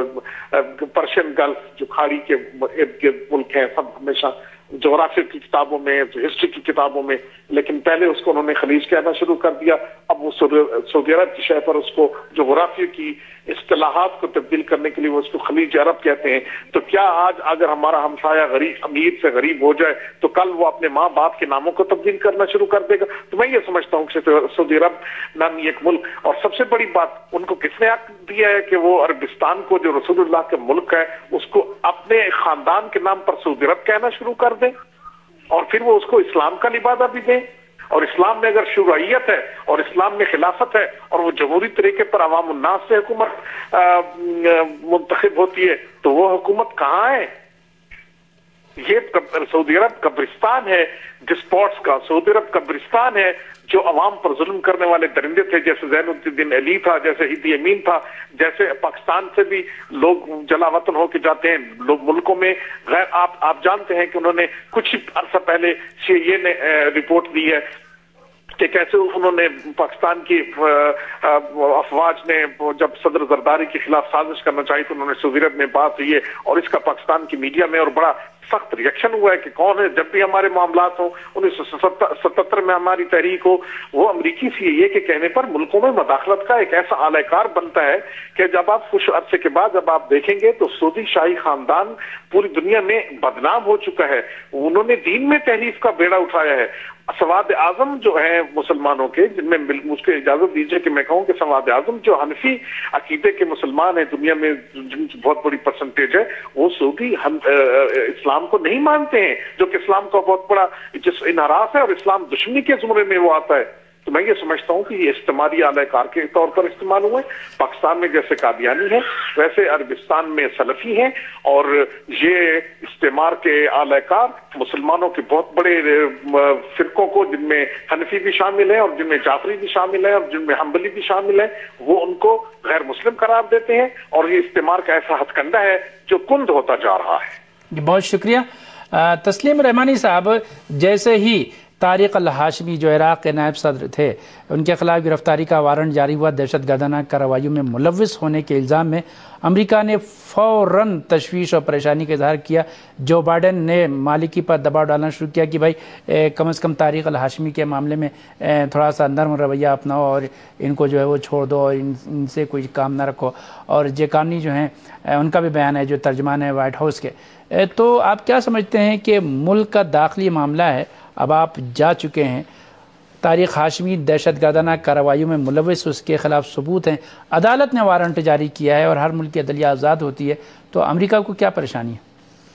پرشین گلف، جو کھاڑی کے ارد گرد ملک ہیں، سب ہمیشہ جغرافیہ کی کتابوں میں، ہسٹری کی کتابوں میں، لیکن پہلے اس کو انہوں نے خلیج کہنا شروع کر دیا. اب وہ سعودی عرب کی شہ پر اس کو جغرافیہ کی اصطلاحات کو تبدیل کرنے کے لیے وہ اس کو خلیج عرب کہتے ہیں. تو کیا آج اگر ہمارا ہمسایہ غریب امیر سے غریب ہو جائے تو کل وہ اپنے ماں باپ کے ناموں کو تبدیل کرنا شروع کر دے گا؟ تو میں یہ سمجھتا ہوں کہ سعودی عرب نامی ایک ملک، اور سب سے بڑی بات ان کو کس نے حق دیا ہے کہ وہ عربستان کو، جو رسول اللہ کے ملک ہے، اس کو اپنے خاندان کے نام پر سعودی عرب کہنا شروع کر دیں، اور پھر وہ اس کو اسلام کا لبادہ بھی دیں. اور اسلام میں اگر شرعیت ہے اور اسلام میں خلافت ہے اور وہ جمہوری طریقے پر عوام الناس سے حکومت منتخب ہوتی ہے، تو وہ حکومت کہاں ہے؟ یہ سعودی عرب قبرستان ہے ڈسپوٹس کا. سعودی عرب قبرستان ہے جو عوام پر ظلم کرنے والے درندے تھے، جیسے زین الدین علی تھا، جیسے ایدی امین تھا، جیسے پاکستان سے بھی لوگ جلا وطن ہو کے جاتے ہیں لوگ ملکوں میں. غیر آپ جانتے ہیں کہ انہوں نے کچھ عرصہ پہلے CIA نے رپورٹ دی ہے کہ کیسے انہوں نے پاکستان کی افواج نے جب صدر زرداری کے خلاف سازش کرنا چاہی تو انہوں نے سعودی عرب میں بات کی ہے، اور اس کا پاکستان کی میڈیا میں اور بڑا سخت ریئیکشن ہوا ہے کہ کون ہے. جب بھی ہمارے معاملات ہوں، 1977 میں ہماری تحریک ہو، وہ امریکی CIA کے کہنے پر ملکوں میں مداخلت کا ایک ایسا اعلی کار بنتا ہے کہ جب آپ کچھ عرصے کے بعد جب آپ دیکھیں گے تو سعودی شاہی خاندان پوری دنیا میں بدنام ہو چکا ہے. انہوں نے دین میں تحریف کا بیڑا اٹھایا ہے. سواد اعظم جو ہیں مسلمانوں کے، جن میں مجھ کو اجازت دیجیے کہ میں کہوں کہ سواد اعظم جو حنفی عقیدے کے مسلمان ہیں دنیا میں، جن کی بہت بڑی پرسنٹیج ہے، وہ سعودی اسلام کو نہیں مانتے ہیں، جو کہ اسلام کا بہت بڑا انحراف ہے اور اسلام دشمنی کے زمرے میں وہ آتا ہے. تو میں یہ سمجھتا ہوں کہ یہ استعماری اعلی کار کے طور پر استعمال ہوئے. پاکستان میں جیسے قادیانی ہیں ویسے عربستان میں سلفی ہیں، اور یہ استعمار کے اعلی کار مسلمانوں کے بہت بڑے فرقوں کو، جن میں حنفی بھی شامل ہیں اور جن میں جعفری بھی شامل ہیں اور جن میں حنبلی بھی شامل ہیں، وہ ان کو غیر مسلم قرار دیتے ہیں. اور یہ استعمار کا ایسا ہتھ کنڈا ہے جو کند ہوتا جا رہا ہے. بہت شکریہ. تسلیم رحمانی صاحب، جیسے ہی طارق الہاشمی جو عراق کے نائب صدر تھے، ان کے خلاف گرفتاری کا وارنٹ جاری ہوا، دہشت گردانہ کارروائیوں میں ملوث ہونے کے الزام میں امریکہ نے فوراً تشویش اور پریشانی کا اظہار کیا. جو بائیڈن نے مالکی پر دباؤ ڈالنا شروع کیا کہ بھائی کم از کم طارق الہاشمی کے معاملے میں تھوڑا سا نرم رویہ اپناؤ اور ان کو جو ہے وہ چھوڑ دو اور ان سے کوئی کام نہ رکھو. اور جیکانی جو ہیں ان کا بھی بیان ہے، جو ترجمان ہے وائٹ ہاؤس کے. تو آپ کیا سمجھتے ہیں کہ ملک کا داخلی معاملہ ہے، اب آپ جا چکے ہیں، طارق ہاشمی دہشت گردانہ کارروائیوں میں ملوث، اس کے خلاف ثبوت ہیں، عدالت نے وارنٹ جاری کیا ہے اور ہر ملک کی عدلیہ آزاد ہوتی ہے، تو امریکہ کو کیا پریشانی ہے؟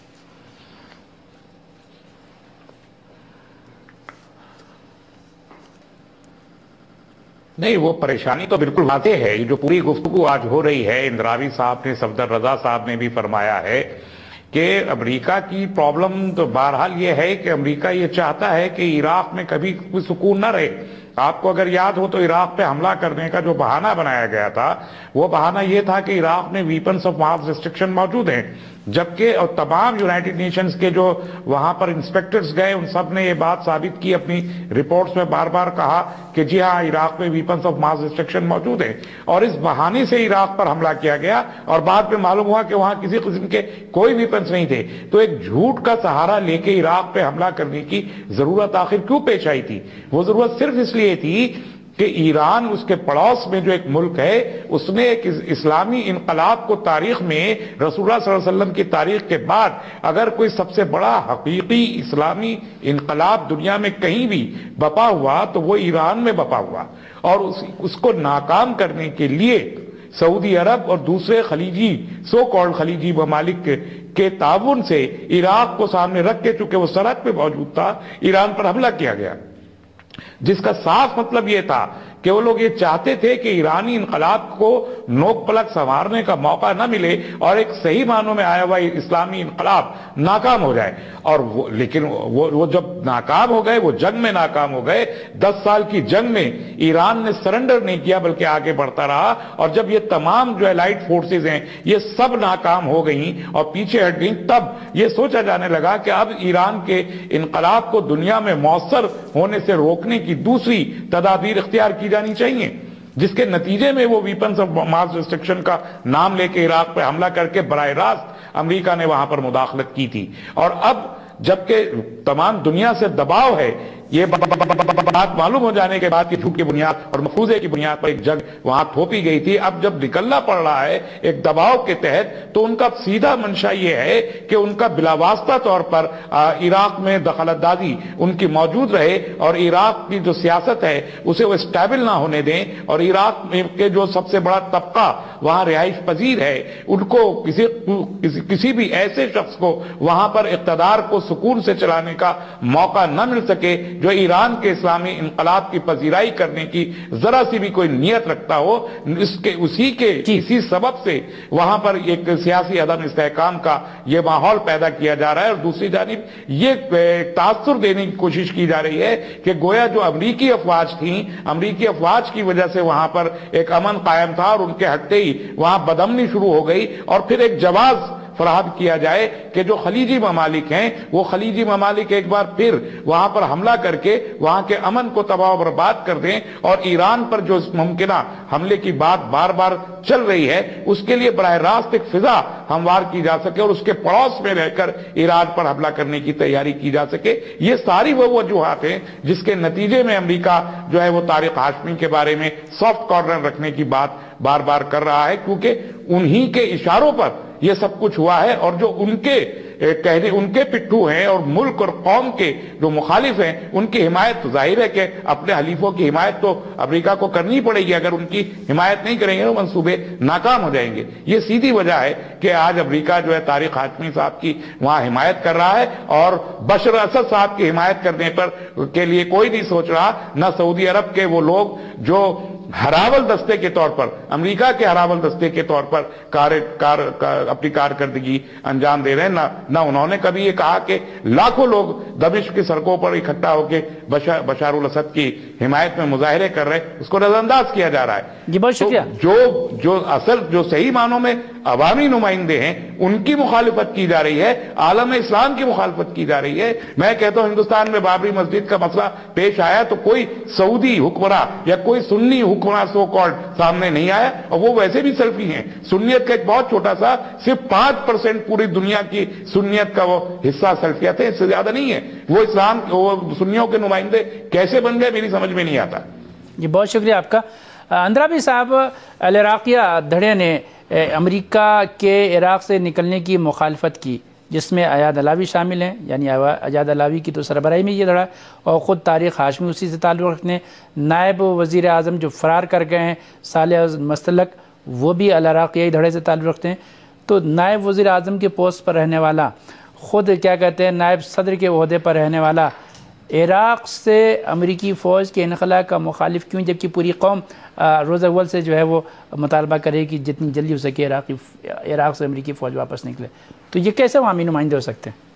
نہیں، وہ پریشانی تو بالکل واضح ہے. جو پوری گفتگو آج ہو رہی ہے، اندراوی صاحب نے، صفدر رضا صاحب نے بھی فرمایا ہے کہ امریکہ کی پرابلم تو بہرحال یہ ہے کہ امریکہ یہ چاہتا ہے کہ عراق میں کبھی کوئی سکون نہ رہے. آپ کو اگر یاد ہو تو عراق پہ حملہ کرنے کا جو بہانہ بنایا گیا تھا، وہ بہانہ یہ تھا کہ عراق میں ویپنز آف ماس ڈسٹرکشن موجود ہیں، جبکہ اور تمام یونائٹڈ نیشنز کے جو وہاں پر انسپیکٹرز گئے، ان سب نے یہ بات ثابت کی، اپنی رپورٹس میں بار بار کہا کہ جی ہاں عراق میں ویپنز آف ماس ڈسٹرکشن موجود ہیں. اور اس بہانے سے عراق پر حملہ کیا گیا اور بعد میں معلوم ہوا کہ وہاں کسی قسم کے کوئی ویپنز نہیں تھے. تو ایک جھوٹ کا سہارا لے کے عراق پہ حملہ کرنے کی ضرورت آخر کیوں پیش آئی تھی؟ وہ ضرورت صرف اس لیے تھی کہ ایران اس کے پڑوس میں جو ایک ملک ہے اس نے ایک اسلامی انقلاب کو تاریخ میں رسول اللہ صلی اللہ علیہ وسلم کی تاریخ کے بعد اگر کوئی سب سے بڑا حقیقی اسلامی انقلاب دنیا میں کہیں بھی بپا ہوا تو وہ ایران میں بپا ہوا، اور اس کو ناکام کرنے کے لیے سعودی عرب اور دوسرے خلیجی سو کالڈ خلیجی ممالک کے تعاون سے عراق کو سامنے رکھ کے، چونکہ وہ سرحد پہ موجود تھا، ایران پر حملہ کیا گیا، جس کا صاف مطلب یہ تھا کہ وہ لوگ یہ چاہتے تھے کہ ایرانی انقلاب کو نوک پلک سنوارنے کا موقع نہ ملے اور ایک صحیح معنوں میں آیا ہوا اسلامی انقلاب ناکام ہو جائے، اور لیکن وہ جب ناکام ہو گئے، وہ جنگ میں ناکام ہو گئے، 10 سال کی جنگ میں ایران نے سرنڈر نہیں کیا بلکہ آگے بڑھتا رہا، اور جب یہ تمام جو الائڈ فورسز ہیں یہ سب ناکام ہو گئیں اور پیچھے ہٹ گئیں، تب یہ سوچا جانے لگا کہ اب ایران کے انقلاب کو دنیا میں مؤثر ہونے سے روکنے کی دوسری تدابیر اختیار کی جانی چاہیے، جس کے نتیجے میں وہ ویپنز آف ماس ڈسٹرکشن کا نام لے کے عراق پہ حملہ کر کے براہ راست امریکہ نے وہاں پر مداخلت کی تھی۔ اور اب جبکہ تمام دنیا سے دباؤ ہے، یہ بات معلوم ہو جانے کے بعد کہ جھوٹ کی بنیاد اور مفروضے کی بنیاد پر ایک جنگ وہاں تھوپی گئی تھی، اب جب نکلنا پڑ رہا ہے ایک دباؤ کے تحت، تو ان کا سیدھا منشا یہ ہے کہ ان کا بلا واسطہ طور پر عراق میں دخل اندازی ان کی موجود رہے، اور عراق کی جو سیاست ہے اسے وہ اسٹیبل نہ ہونے دیں، اور عراق میں کے جو سب سے بڑا طبقہ وہاں رہائش پذیر ہے ان کو کسی بھی ایسے شخص کو وہاں پر اقتدار کو سکون سے چلانے کا موقع نہ مل سکے جو ایران کے اسلامی انقلاب کی پذیرائی کرنے کی ذرا سی بھی کوئی نیت رکھتا ہو۔ اسی سبب سے وہاں پر ایک سیاسی عدم استحکام کا یہ ماحول پیدا کیا جا رہا ہے، اور دوسری جانب یہ تاثر دینے کی کوشش کی جا رہی ہے کہ گویا جو امریکی افواج تھیں، امریکی افواج کی وجہ سے وہاں پر ایک امن قائم تھا، اور ان کے ہٹتے ہی وہاں بدامنی شروع ہو گئی، اور پھر ایک جواز فراہم کیا جائے کہ جو خلیجی ممالک ہیں وہ خلیجی ممالک ایک بار پھر وہاں پر حملہ کر کے وہاں کے امن کو تباہ و برباد کر دیں، اور ایران پر جو ممکنہ حملے کی بات بار بار چل رہی ہے اس کے لیے براہ راست ایک فضا ہموار کی جا سکے، اور اس کے پڑوس میں رہ کر ایران پر حملہ کرنے کی تیاری کی جا سکے۔ یہ ساری وہ وجوہات ہیں جس کے نتیجے میں امریکہ جو ہے وہ طارق ہاشمی کے بارے میں سافٹ کارنر رکھنے کی بات بار بار کر رہا ہے، کیونکہ انہی کے اشاروں پر یہ سب کچھ ہوا ہے، اور جو ان کے پٹھو ہیں اور ملک اور قوم کے جو مخالف ہیں ان کی حمایت تو ظاہر ہے کہ اپنے حلیفوں کی حمایت تو امریکہ کو کرنی پڑے گی، اگر ان کی حمایت نہیں کریں گے تو منصوبے ناکام ہو جائیں گے۔ یہ سیدھی وجہ ہے کہ آج امریکہ جو ہے طارق ہاشمی صاحب کی وہاں حمایت کر رہا ہے، اور بشر اسد صاحب کی حمایت کرنے کے لیے کوئی نہیں سوچ رہا، نہ سعودی عرب کے وہ لوگ جو ہراول دستے کے طور پر، امریکہ کے ہراول دستے کے طور پر اپنی کارکردگی انجام دے رہے ہیں، نہ انہوں نے کبھی یہ کہا کہ لاکھوں لوگ دمشق کی سڑکوں پر اکٹھا ہو کے بشار الاسد کی حمایت میں مظاہرے کر رہے، اس کو نظر انداز کیا جا رہا ہے۔ جی بہت شکریہ۔ جو صحیح معنوں میں عوامی نمائندے ہیں ان کی مخالفت کی جا رہی ہے، عالم اسلام کی مخالفت کی جا رہی ہے۔ میں کہتا ہوں ہندوستان میں بابری مسجد کا مسئلہ پیش آیا تو کوئی سعودی حکمراں یا کوئی سنی حکمراں سو کالڈ سامنے نہیں آیا، اور وہ ویسے بھی سلفی ہیں۔ سنیت کا ایک بہت چھوٹا سا صرف 5% پوری دنیا کی سنیت کا وہ حصہ سلفیت ہے، اس سے زیادہ نہیں ہے۔ وہ سنیوں کے نمائندے کیسے بن گئے میری سمجھ میں نہیں آتا۔ جی بہت شکریہ آپ کا۔ اندرابی صاحب، العراقیہ دھڑے نے امریکہ کے عراق سے نکلنے کی مخالفت کی، جس میں ایاد علاوی شامل ہیں، یعنی ایاد علاوی کی تو سربراہی میں یہ دھڑا ہے، اور خود طارق ہاشمی اسی سے تعلق رکھتے ہیں۔ نائب وزیر اعظم جو فرار کر گئے ہیں صالح مستلق، وہ بھی العراقیہ دھڑے سے تعلق رکھتے ہیں۔ تو نائب وزیر اعظم کے پوسٹ پر رہنے والا، خود کیا کہتے ہیں نائب صدر کے عہدے پر رہنے والا، عراق سے امریکی فوج کے انخلاء کا مخالف کیوں، جبکہ پوری قوم روز اول سے جو ہے وہ مطالبہ کرے کہ جتنی جلدی ہو سکے عراق سے امریکی فوج واپس نکلے؟ تو یہ کیسے عوامی نمائندے ہو سکتے ہیں؟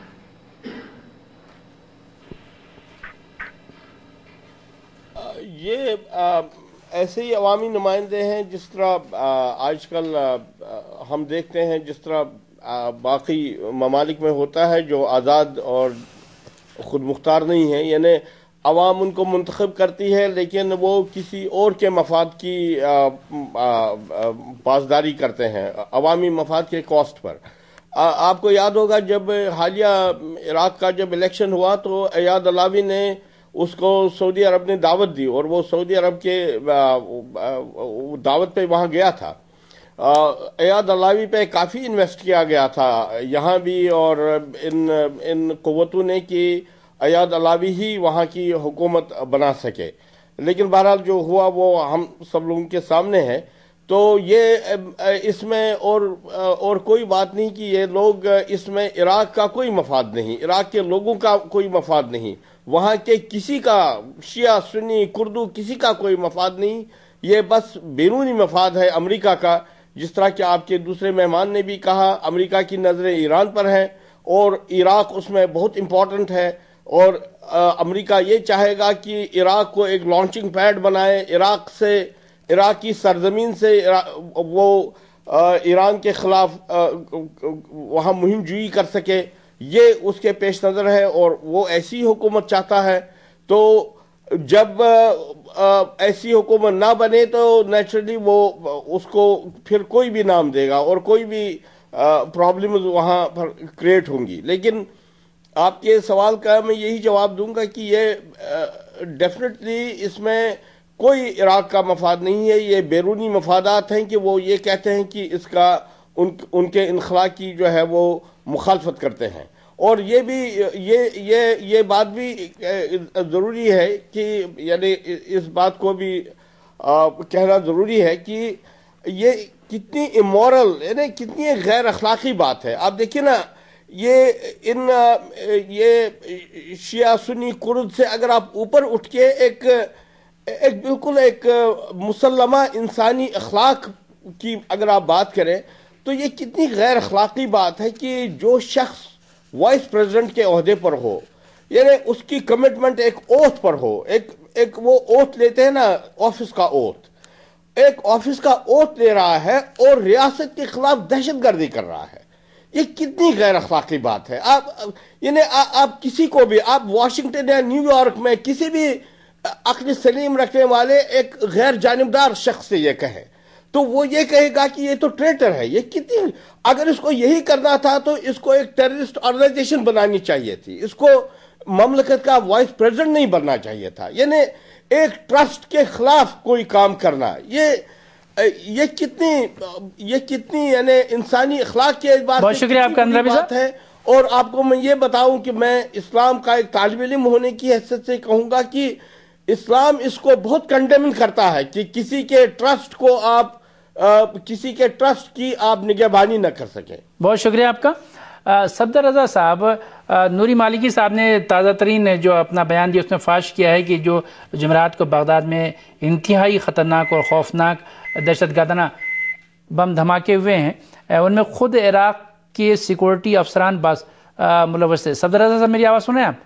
یہ ایسے ہی عوامی نمائندے ہیں جس طرح آج کل ہم دیکھتے ہیں، جس طرح باقی ممالک میں ہوتا ہے جو آزاد اور خود مختار نہیں ہیں، یعنی عوام ان کو منتخب کرتی ہے لیکن وہ کسی اور کے مفاد کی پاسداری کرتے ہیں، عوامی مفاد کے کاسٹ پر۔ آپ کو یاد ہوگا جب حالیہ عراق کا جب الیکشن ہوا تو ایاد علاوی نے اس کو سعودی عرب نے دعوت دی اور وہ سعودی عرب کے دعوت پہ وہاں گیا تھا. ایاد علاوی پہ کافی انویسٹ کیا گیا تھا یہاں بھی، اور ان قوتوں نے کہ ایاد علاوی ہی وہاں کی حکومت بنا سکے. لیکن بہرحال جو ہوا وہ ہم سب لوگوں کے سامنے ہے. تو یہ اس میں اور کوئی بات نہیں کہ یہ لوگ، اس میں عراق کا کوئی مفاد نہیں، عراق کے لوگوں کا کوئی مفاد نہیں، وہاں کے کسی کا، شیعہ سنی کردو کسی کا کوئی مفاد نہیں. یہ بس بیرونی مفاد ہے امریکہ کا. جس طرح کہ آپ کے دوسرے مہمان نے بھی کہا، امریکہ کی نظریں ایران پر ہیں اور عراق اس میں بہت امپورٹنٹ ہے، اور امریکہ یہ چاہے گا کہ عراق کو ایک لانچنگ پیڈ بنائے، عراق کی سرزمین سے وہ ایران کے خلاف وہاں مہم جوئی کر سکے. یہ اس کے پیش نظر ہے اور وہ ایسی حکومت چاہتا ہے. تو جب ایسی حکومت نہ بنے تو نیچرلی وہ اس کو پھر کوئی بھی نام دے گا اور کوئی بھی پرابلمز وہاں پر کریٹ ہوں گی. لیکن آپ کے سوال کا میں یہی جواب دوں گا کہ یہ ڈیفینیٹلی اس میں کوئی عراق کا مفاد نہیں ہے. یہ بیرونی مفادات ہیں کہ وہ یہ کہتے ہیں کہ اس کا ان کے انخلا کی جو ہے وہ مخالفت کرتے ہیں. اور یہ بھی یہ بات بھی ضروری ہے کہ یعنی اس بات کو بھی کہنا ضروری ہے کہ یہ کتنی امورل، یعنی کتنی غیر اخلاقی بات ہے. آپ دیکھیں نا، یہ شیعہ سنی کرد سے اگر آپ اوپر اٹھ کے ایک بالکل ایک مسلمہ انسانی اخلاق کی اگر آپ بات کریں تو یہ کتنی غیر اخلاقی بات ہے کہ جو شخص وائس پریزیڈنٹ کے عہدے پر ہو، یعنی اس کی کمٹمنٹ ایک اوتھ پر ہو، ایک وہ اوتھ لیتے ہیں نا، آفس کا اوتھ، ایک آفس کا اوتھ لے رہا ہے اور ریاست کے خلاف دہشت گردی کر رہا ہے. یہ کتنی غیر اخلاقی بات ہے. آپ کسی کو بھی، آپ واشنگٹن یا نیو یارک میں کسی بھی عقل سلیم رکھنے والے ایک غیر جانبدار شخص سے یہ کہیں تو وہ یہ کہے گا کہ یہ تو ٹریٹر ہے. یہ کتنی، اگر اس کو یہی کرنا تھا تو اس کو ایک ٹیررسٹ آرگنائزیشن بنانی چاہیے تھی، اس کو مملکت کا وائس پریزیڈنٹ نہیں بننا چاہیے تھا. یعنی ایک ٹرسٹ کے خلاف کوئی کام کرنا، یہ کتنی یعنی انسانی اخلاق کے اعتبار بہت شکریہ آپ کا اندرابی بات ہے. اور آپ کو میں یہ بتاؤں کہ میں اسلام کا ایک طالب علم ہونے کی حیثیت سے کہوں گا کہ اسلام اس کو بہت کنڈیم کرتا ہے کہ کسی کے ٹرسٹ کو کسی کے ٹرسٹ کی آپ نگہبانی نہ کر سکیں. بہت شکریہ آپ کا. صفدر رضا صاحب، نوری مالکی صاحب نے تازہ ترین جو اپنا بیان دیا اس میں فاش کیا ہے کہ جو جمعرات کو بغداد میں انتہائی خطرناک اور خوفناک دہشت گردانہ بم دھماکے ہوئے ہیں، ان میں خود عراق کے سیکورٹی افسران بعض ملوث تھے. صفدر رضا صاحب میری آواز سنیں آپ؟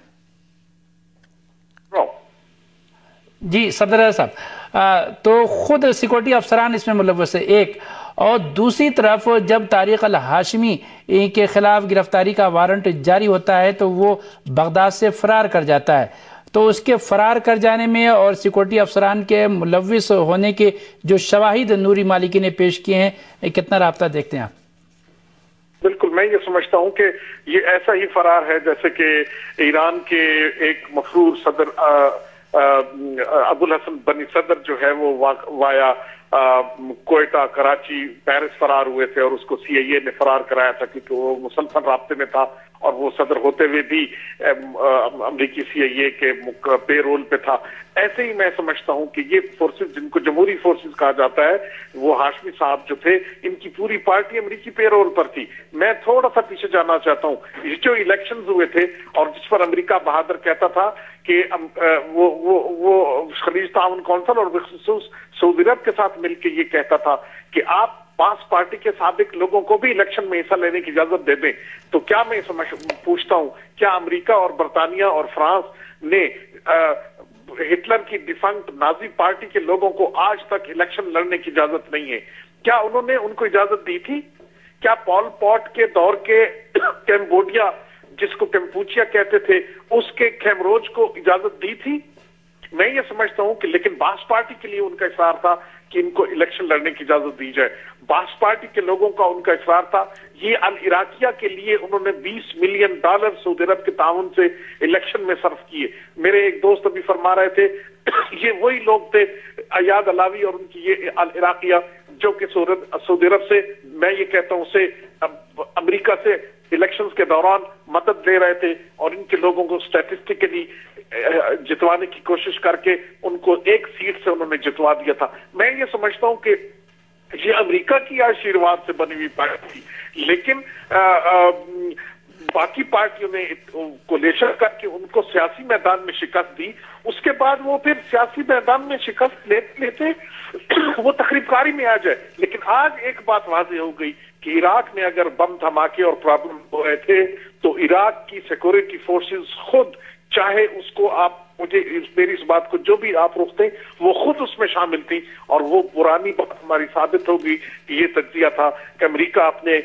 جی صفدر رضا صاحب، تو خود سیکورٹی افسران اس میں ملوث ہے ایک، اور دوسری طرف جب طارق الہاشمی کے خلاف گرفتاری کا وارنٹ جاری ہوتا ہے تو وہ بغداد سے فرار کر جاتا ہے. تو اس کے فرار کر جانے میں اور سیکورٹی افسران کے ملوث ہونے کے جو شواہد نوری مالکی نے پیش کیے ہیں، کتنا رابطہ دیکھتے ہیں آپ؟ بالکل، میں یہ سمجھتا ہوں کہ یہ ایسا ہی فرار ہے جیسے کہ ایران کے ایک مغرور صدر ابوالحسن بنی صدر جو ہے وہ وایا کوئٹہ، کراچی، پیرس فرار ہوئے تھے اور اس کو سی آئی اے نے فرار کرایا تھا کیونکہ وہ مسلسل رابطے میں تھا اور وہ صدر ہوتے ہوئے بھی امریکی سی آئی اے کے پے رول پہ تھا. ایسے ہی میں سمجھتا ہوں کہ یہ فورسز جن کو جمہوری فورسز کہا جاتا ہے، وہ ہاشمی صاحب جو تھے، ان کی پوری پارٹی امریکی پے رول پر تھی. میں تھوڑا سا پیچھے جانا چاہتا ہوں. یہ جو الیکشنز ہوئے تھے اور جس پر امریکہ بہادر کہتا تھا کہ وہ خلیج تعاون کونسل اور بخصوص سعودی عرب کے ساتھ مل کے یہ کہتا تھا کہ آپ پاس پارٹی کے سابق لوگوں کو بھی الیکشن میں حصہ لینے کی اجازت دے دیں. تو کیا میں پوچھتا ہوں، کیا امریکہ اور برطانیہ اور فرانس نے ہٹلر کی ڈیفنکٹ نازی پارٹی کے لوگوں کو آج تک الیکشن لڑنے کی اجازت نہیں ہے؟ کیا انہوں نے ان کو اجازت دی تھی؟ کیا پال پاٹ کے دور کے کیمبوڈیا، جس کو کیمپوچیا کہتے تھے، اس کے کیمروج کو اجازت دی تھی؟ میں یہ سمجھتا ہوں کہ لیکن باس پارٹی کے لیے ان کا اصرار تھا کہ ان کو الیکشن لڑنے کی اجازت دی جائے. باس پارٹی کے لوگوں کا ان کا اصرار تھا. یہ العراقیہ کے لیے انہوں نے $20 ملین سعودی عرب کے تعاون سے الیکشن میں صرف کیے. میرے ایک دوست ابھی فرما رہے تھے یہ وہی لوگ تھے ایاد علاوی اور ان کی یہ العراقیہ جو کہ سعودی عرب سے، میں یہ کہتا ہوں اسے امریکہ سے الیکشنز کے دوران مدد دے رہے تھے اور ان کے لوگوں کو اسٹیٹسٹیکلی جتوانے کی کوشش کر کے ان کو ایک سیٹ سے انہوں نے جتوا دیا تھا. میں یہ سمجھتا ہوں کہ یہ امریکہ کی آشیرواد سے بنی ہوئی پارٹی تھی، لیکن باقی پارٹیوں نے کولیشن کر کے ان کو سیاسی میدان میں شکست دی. اس کے بعد وہ پھر سیاسی میدان میں شکست لیتے وہ تخریب کاری میں آ جائے. لیکن آج ایک بات واضح ہو گئی کہ عراق میں اگر بم دھماکے اور پرابلم ہو رہے تھے تو عراق کی سیکورٹی فورسز خود، چاہے اس کو آپ مجھے میری اس بات کو جو بھی آپ روکتے ہیں، وہ خود اس میں شامل تھی. اور وہ پرانی بات ہماری ثابت ہوگی کہ یہ تجزیہ تھا کہ امریکہ اپنے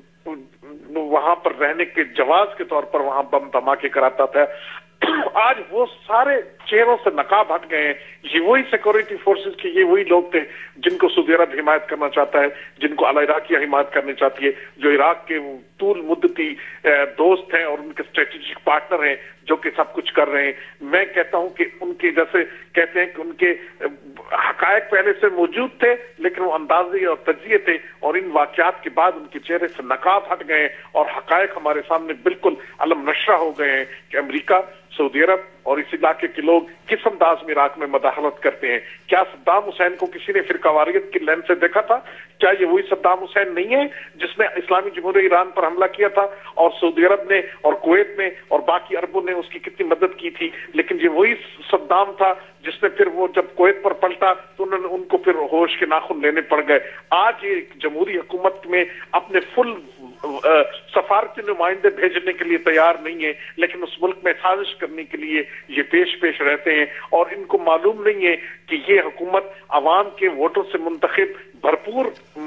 وہاں پر رہنے کے جواز کے طور پر وہاں بم دھماکے کراتا تھا. آج وہ سارے چہروں سے نقاب ہٹ گئے ہیں. یہ وہی سیکورٹی فورسز کے یہ وہی لوگ تھے جن کو سعودی عرب حمایت کرنا چاہتا ہے، جن کو العراقیہ حمایت کرنی چاہتی ہے، جو عراق کے طول مدتی دوست ہیں اور ان کے اسٹریٹجک پارٹنر ہیں جو کہ سب کچھ کر رہے ہیں. میں کہتا ہوں کہ ان کے جیسے کہتے ہیں کہ ان کے حقائق پہلے سے موجود تھے لیکن وہ اندازے اور تجزیے تھے، اور ان واقعات کے بعد ان کے چہرے سے نقاب ہٹ گئے اور حقائق ہمارے سامنے بالکل علم نشرہ ہو گئے ہیں کہ امریکہ، سعودی عرب اور اس علاقے کے لوگ کس انداز میں عراق میں مداخلت کرتے ہیں. کیا صدام حسین کو کسی نے فرقہ واریت کی لین سے دیکھا تھا؟ کیا یہ وہی صدام حسین نہیں ہے جس نے اسلامی جمہوریہ ایران پر حملہ کیا تھا اور سعودی عرب نے اور کویت میں اور باقی عربوں نے اس کی کتنی مدد کی تھی؟ لیکن یہ وہی صدام تھا جس نے پھر وہ جب کویت پر پلٹا تو انہوں نے ان کو پھر ہوش کے ناخن لینے پڑ گئے. آج یہ جمہوری حکومت میں اپنے فل سفارتی نمائندے بھیجنے کے لیے تیار نہیں ہے، لیکن اس ملک میں سازش کرنے کے لیے یہ پیش رہتے ہیں. اور ان کو معلوم نہیں ہے کہ یہ حکومت عوام کے ووٹوں سے منتخب بھرپور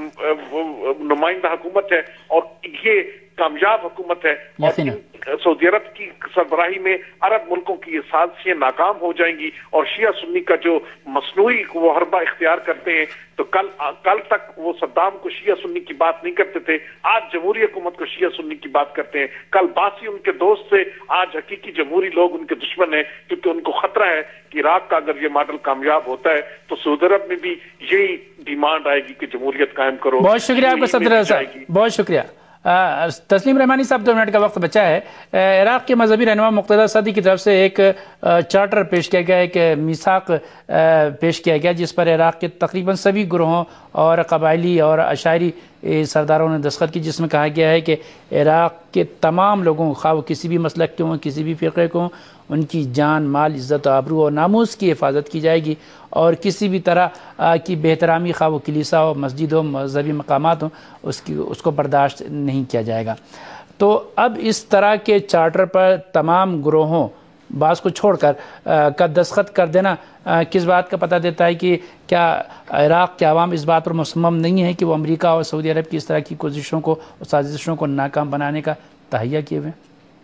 نمائندہ حکومت ہے اور یہ کامیاب حکومت ہے. اور سعودی عرب کی سربراہی میں عرب ملکوں کی یہ سازشیں ناکام ہو جائیں گی اور شیعہ سنی کا جو مصنوعی وہ حربہ اختیار کرتے ہیں. تو کل تک وہ صدام کو شیعہ سنی کی بات نہیں کرتے تھے، آج جمہوری حکومت کو شیعہ سنی کی بات کرتے ہیں. کل باسی ان کے دوست سے آج حقیقی جمہوری لوگ ان کے دشمن ہیں، کیونکہ ان کو خطرہ ہے کہ عراق کا اگر یہ ماڈل کامیاب ہوتا ہے تو سعودی عرب میں بھی یہی ڈیمانڈ آئے گی کہ جمہوریت قائم کرو. بہت شکریہ آپ کا صدر صاحب، بہت شکریہ. تسلیم رحمانی صاحب 2 منٹ کا وقت بچا ہے. عراق کے مذہبی رہنما مقتدیٰ صدی کی طرف سے ایک چارٹر پیش کیا گیا، ایک میثاق پیش کیا گیا جس پر عراق کے تقریباً سبھی گروہوں اور قبائلی اور عشائری سرداروں نے دستخط کی، جس میں کہا گیا ہے کہ عراق کے تمام لوگوں، خواہ وہ کسی بھی مسلک کے ہوں، کسی بھی فرقے کو ہوں، ان کی جان، مال، عزت، آبرو اور ناموس کی حفاظت کی جائے گی اور کسی بھی طرح کی بے احترامی، خواہ وہ کلیسا ہو، مسجد ہو، مذہبی مقامات ہوں، اس کو برداشت نہیں کیا جائے گا. تو اب اس طرح کے چارٹر پر تمام گروہوں، بعض کو چھوڑ کر کا دستخط کر دینا کس بات کا پتہ دیتا ہے کہ کیا عراق کے عوام اس بات پر مصمم نہیں ہے کہ وہ امریکہ اور سعودی عرب کی اس طرح کی کوششوں کو اور سازشوں کو ناکام بنانے کا تہیہ کیے ہوئے؟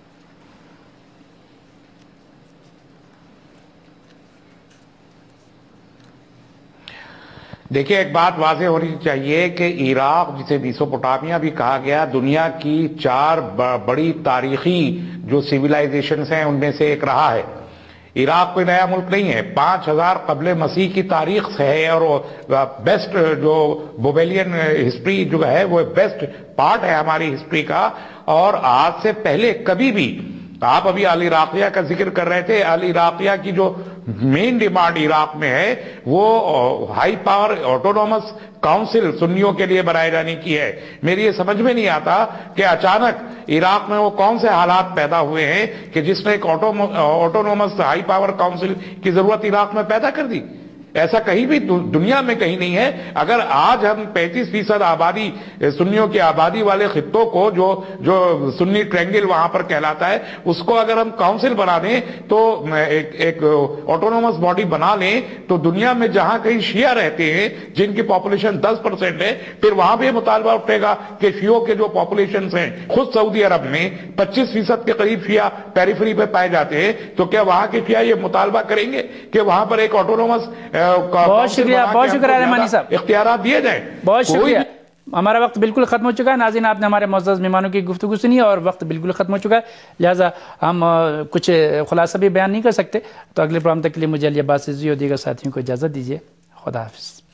دیکھیے، ایک بات واضح ہونی چاہیے کہ عراق، جسے میسوپوٹامیہ بھی کہا گیا، دنیا کی 4 بڑی تاریخی جو سیویلائزیشنز ہیں ان میں سے ایک رہا ہے. عراق کوئی نیا ملک نہیں ہے، 5000 قبل مسیح کی تاریخ سے ہے اور بیسٹ جو بوبیلین ہسٹری جو ہے وہ بیسٹ پارٹ ہے ہماری ہسٹری کا. اور آج سے پہلے کبھی بھی، آپ ابھی العراقیہ کا ذکر کر رہے تھے، العراقیہ کی جو مین ڈیمانڈ عراق میں ہے وہ ہائی پاور آٹونومس کاؤنسل سنیوں کے لیے بنائے جانے کی ہے. میری یہ سمجھ میں نہیں آتا کہ اچانک عراق میں وہ کون سے حالات پیدا ہوئے ہیں کہ جس نے ایک آٹونومس ہائی پاور کاؤنسل کی ضرورت عراق میں پیدا کر دی. ایسا کہیں بھی دنیا میں کہیں نہیں ہے. اگر آج ہم 35% آبادی، سنیوں کی آبادی والے خطوں کو جو سنی ٹرینگل وہاں پر کہلاتا ہے، اس کو اگر ہم کاؤنسل بنا دیں تو ایک آٹونومس باڈی بنا لیں تو دنیا میں جہاں کہیں شیعہ رہتے ہیں جن کی پاپولیشن 10% ہے، پھر وہاں بھی مطالبہ اٹھے گا کہ شیعوں کے جو پاپولیشنز ہیں، خود سعودی عرب میں 25% کے قریب شیعہ پیریفری پہ پائے جاتے ہیں، تو کیا وہاں کے شیعہ یہ مطالبہ کریں گے کہ وہاں پر ایک آٹونومس بہت شکریہ رحمانی صاحب، اختیارات دیے جائیں. بہت شکریہ. ہمارا وقت بالکل ختم ہو چکا ہے. ناظرین، آپ نے ہمارے معزز مہمانوں کی گفتگو سنی اور وقت بالکل ختم ہو چکا ہے، لہٰذا ہم کچھ خلاصہ بھی بیان نہیں کر سکتے. تو اگلے پروگرام تک کے لیے مجھے علی عباس رضوی اور دیگر ساتھیوں کو اجازت دیجیے. خدا حافظ.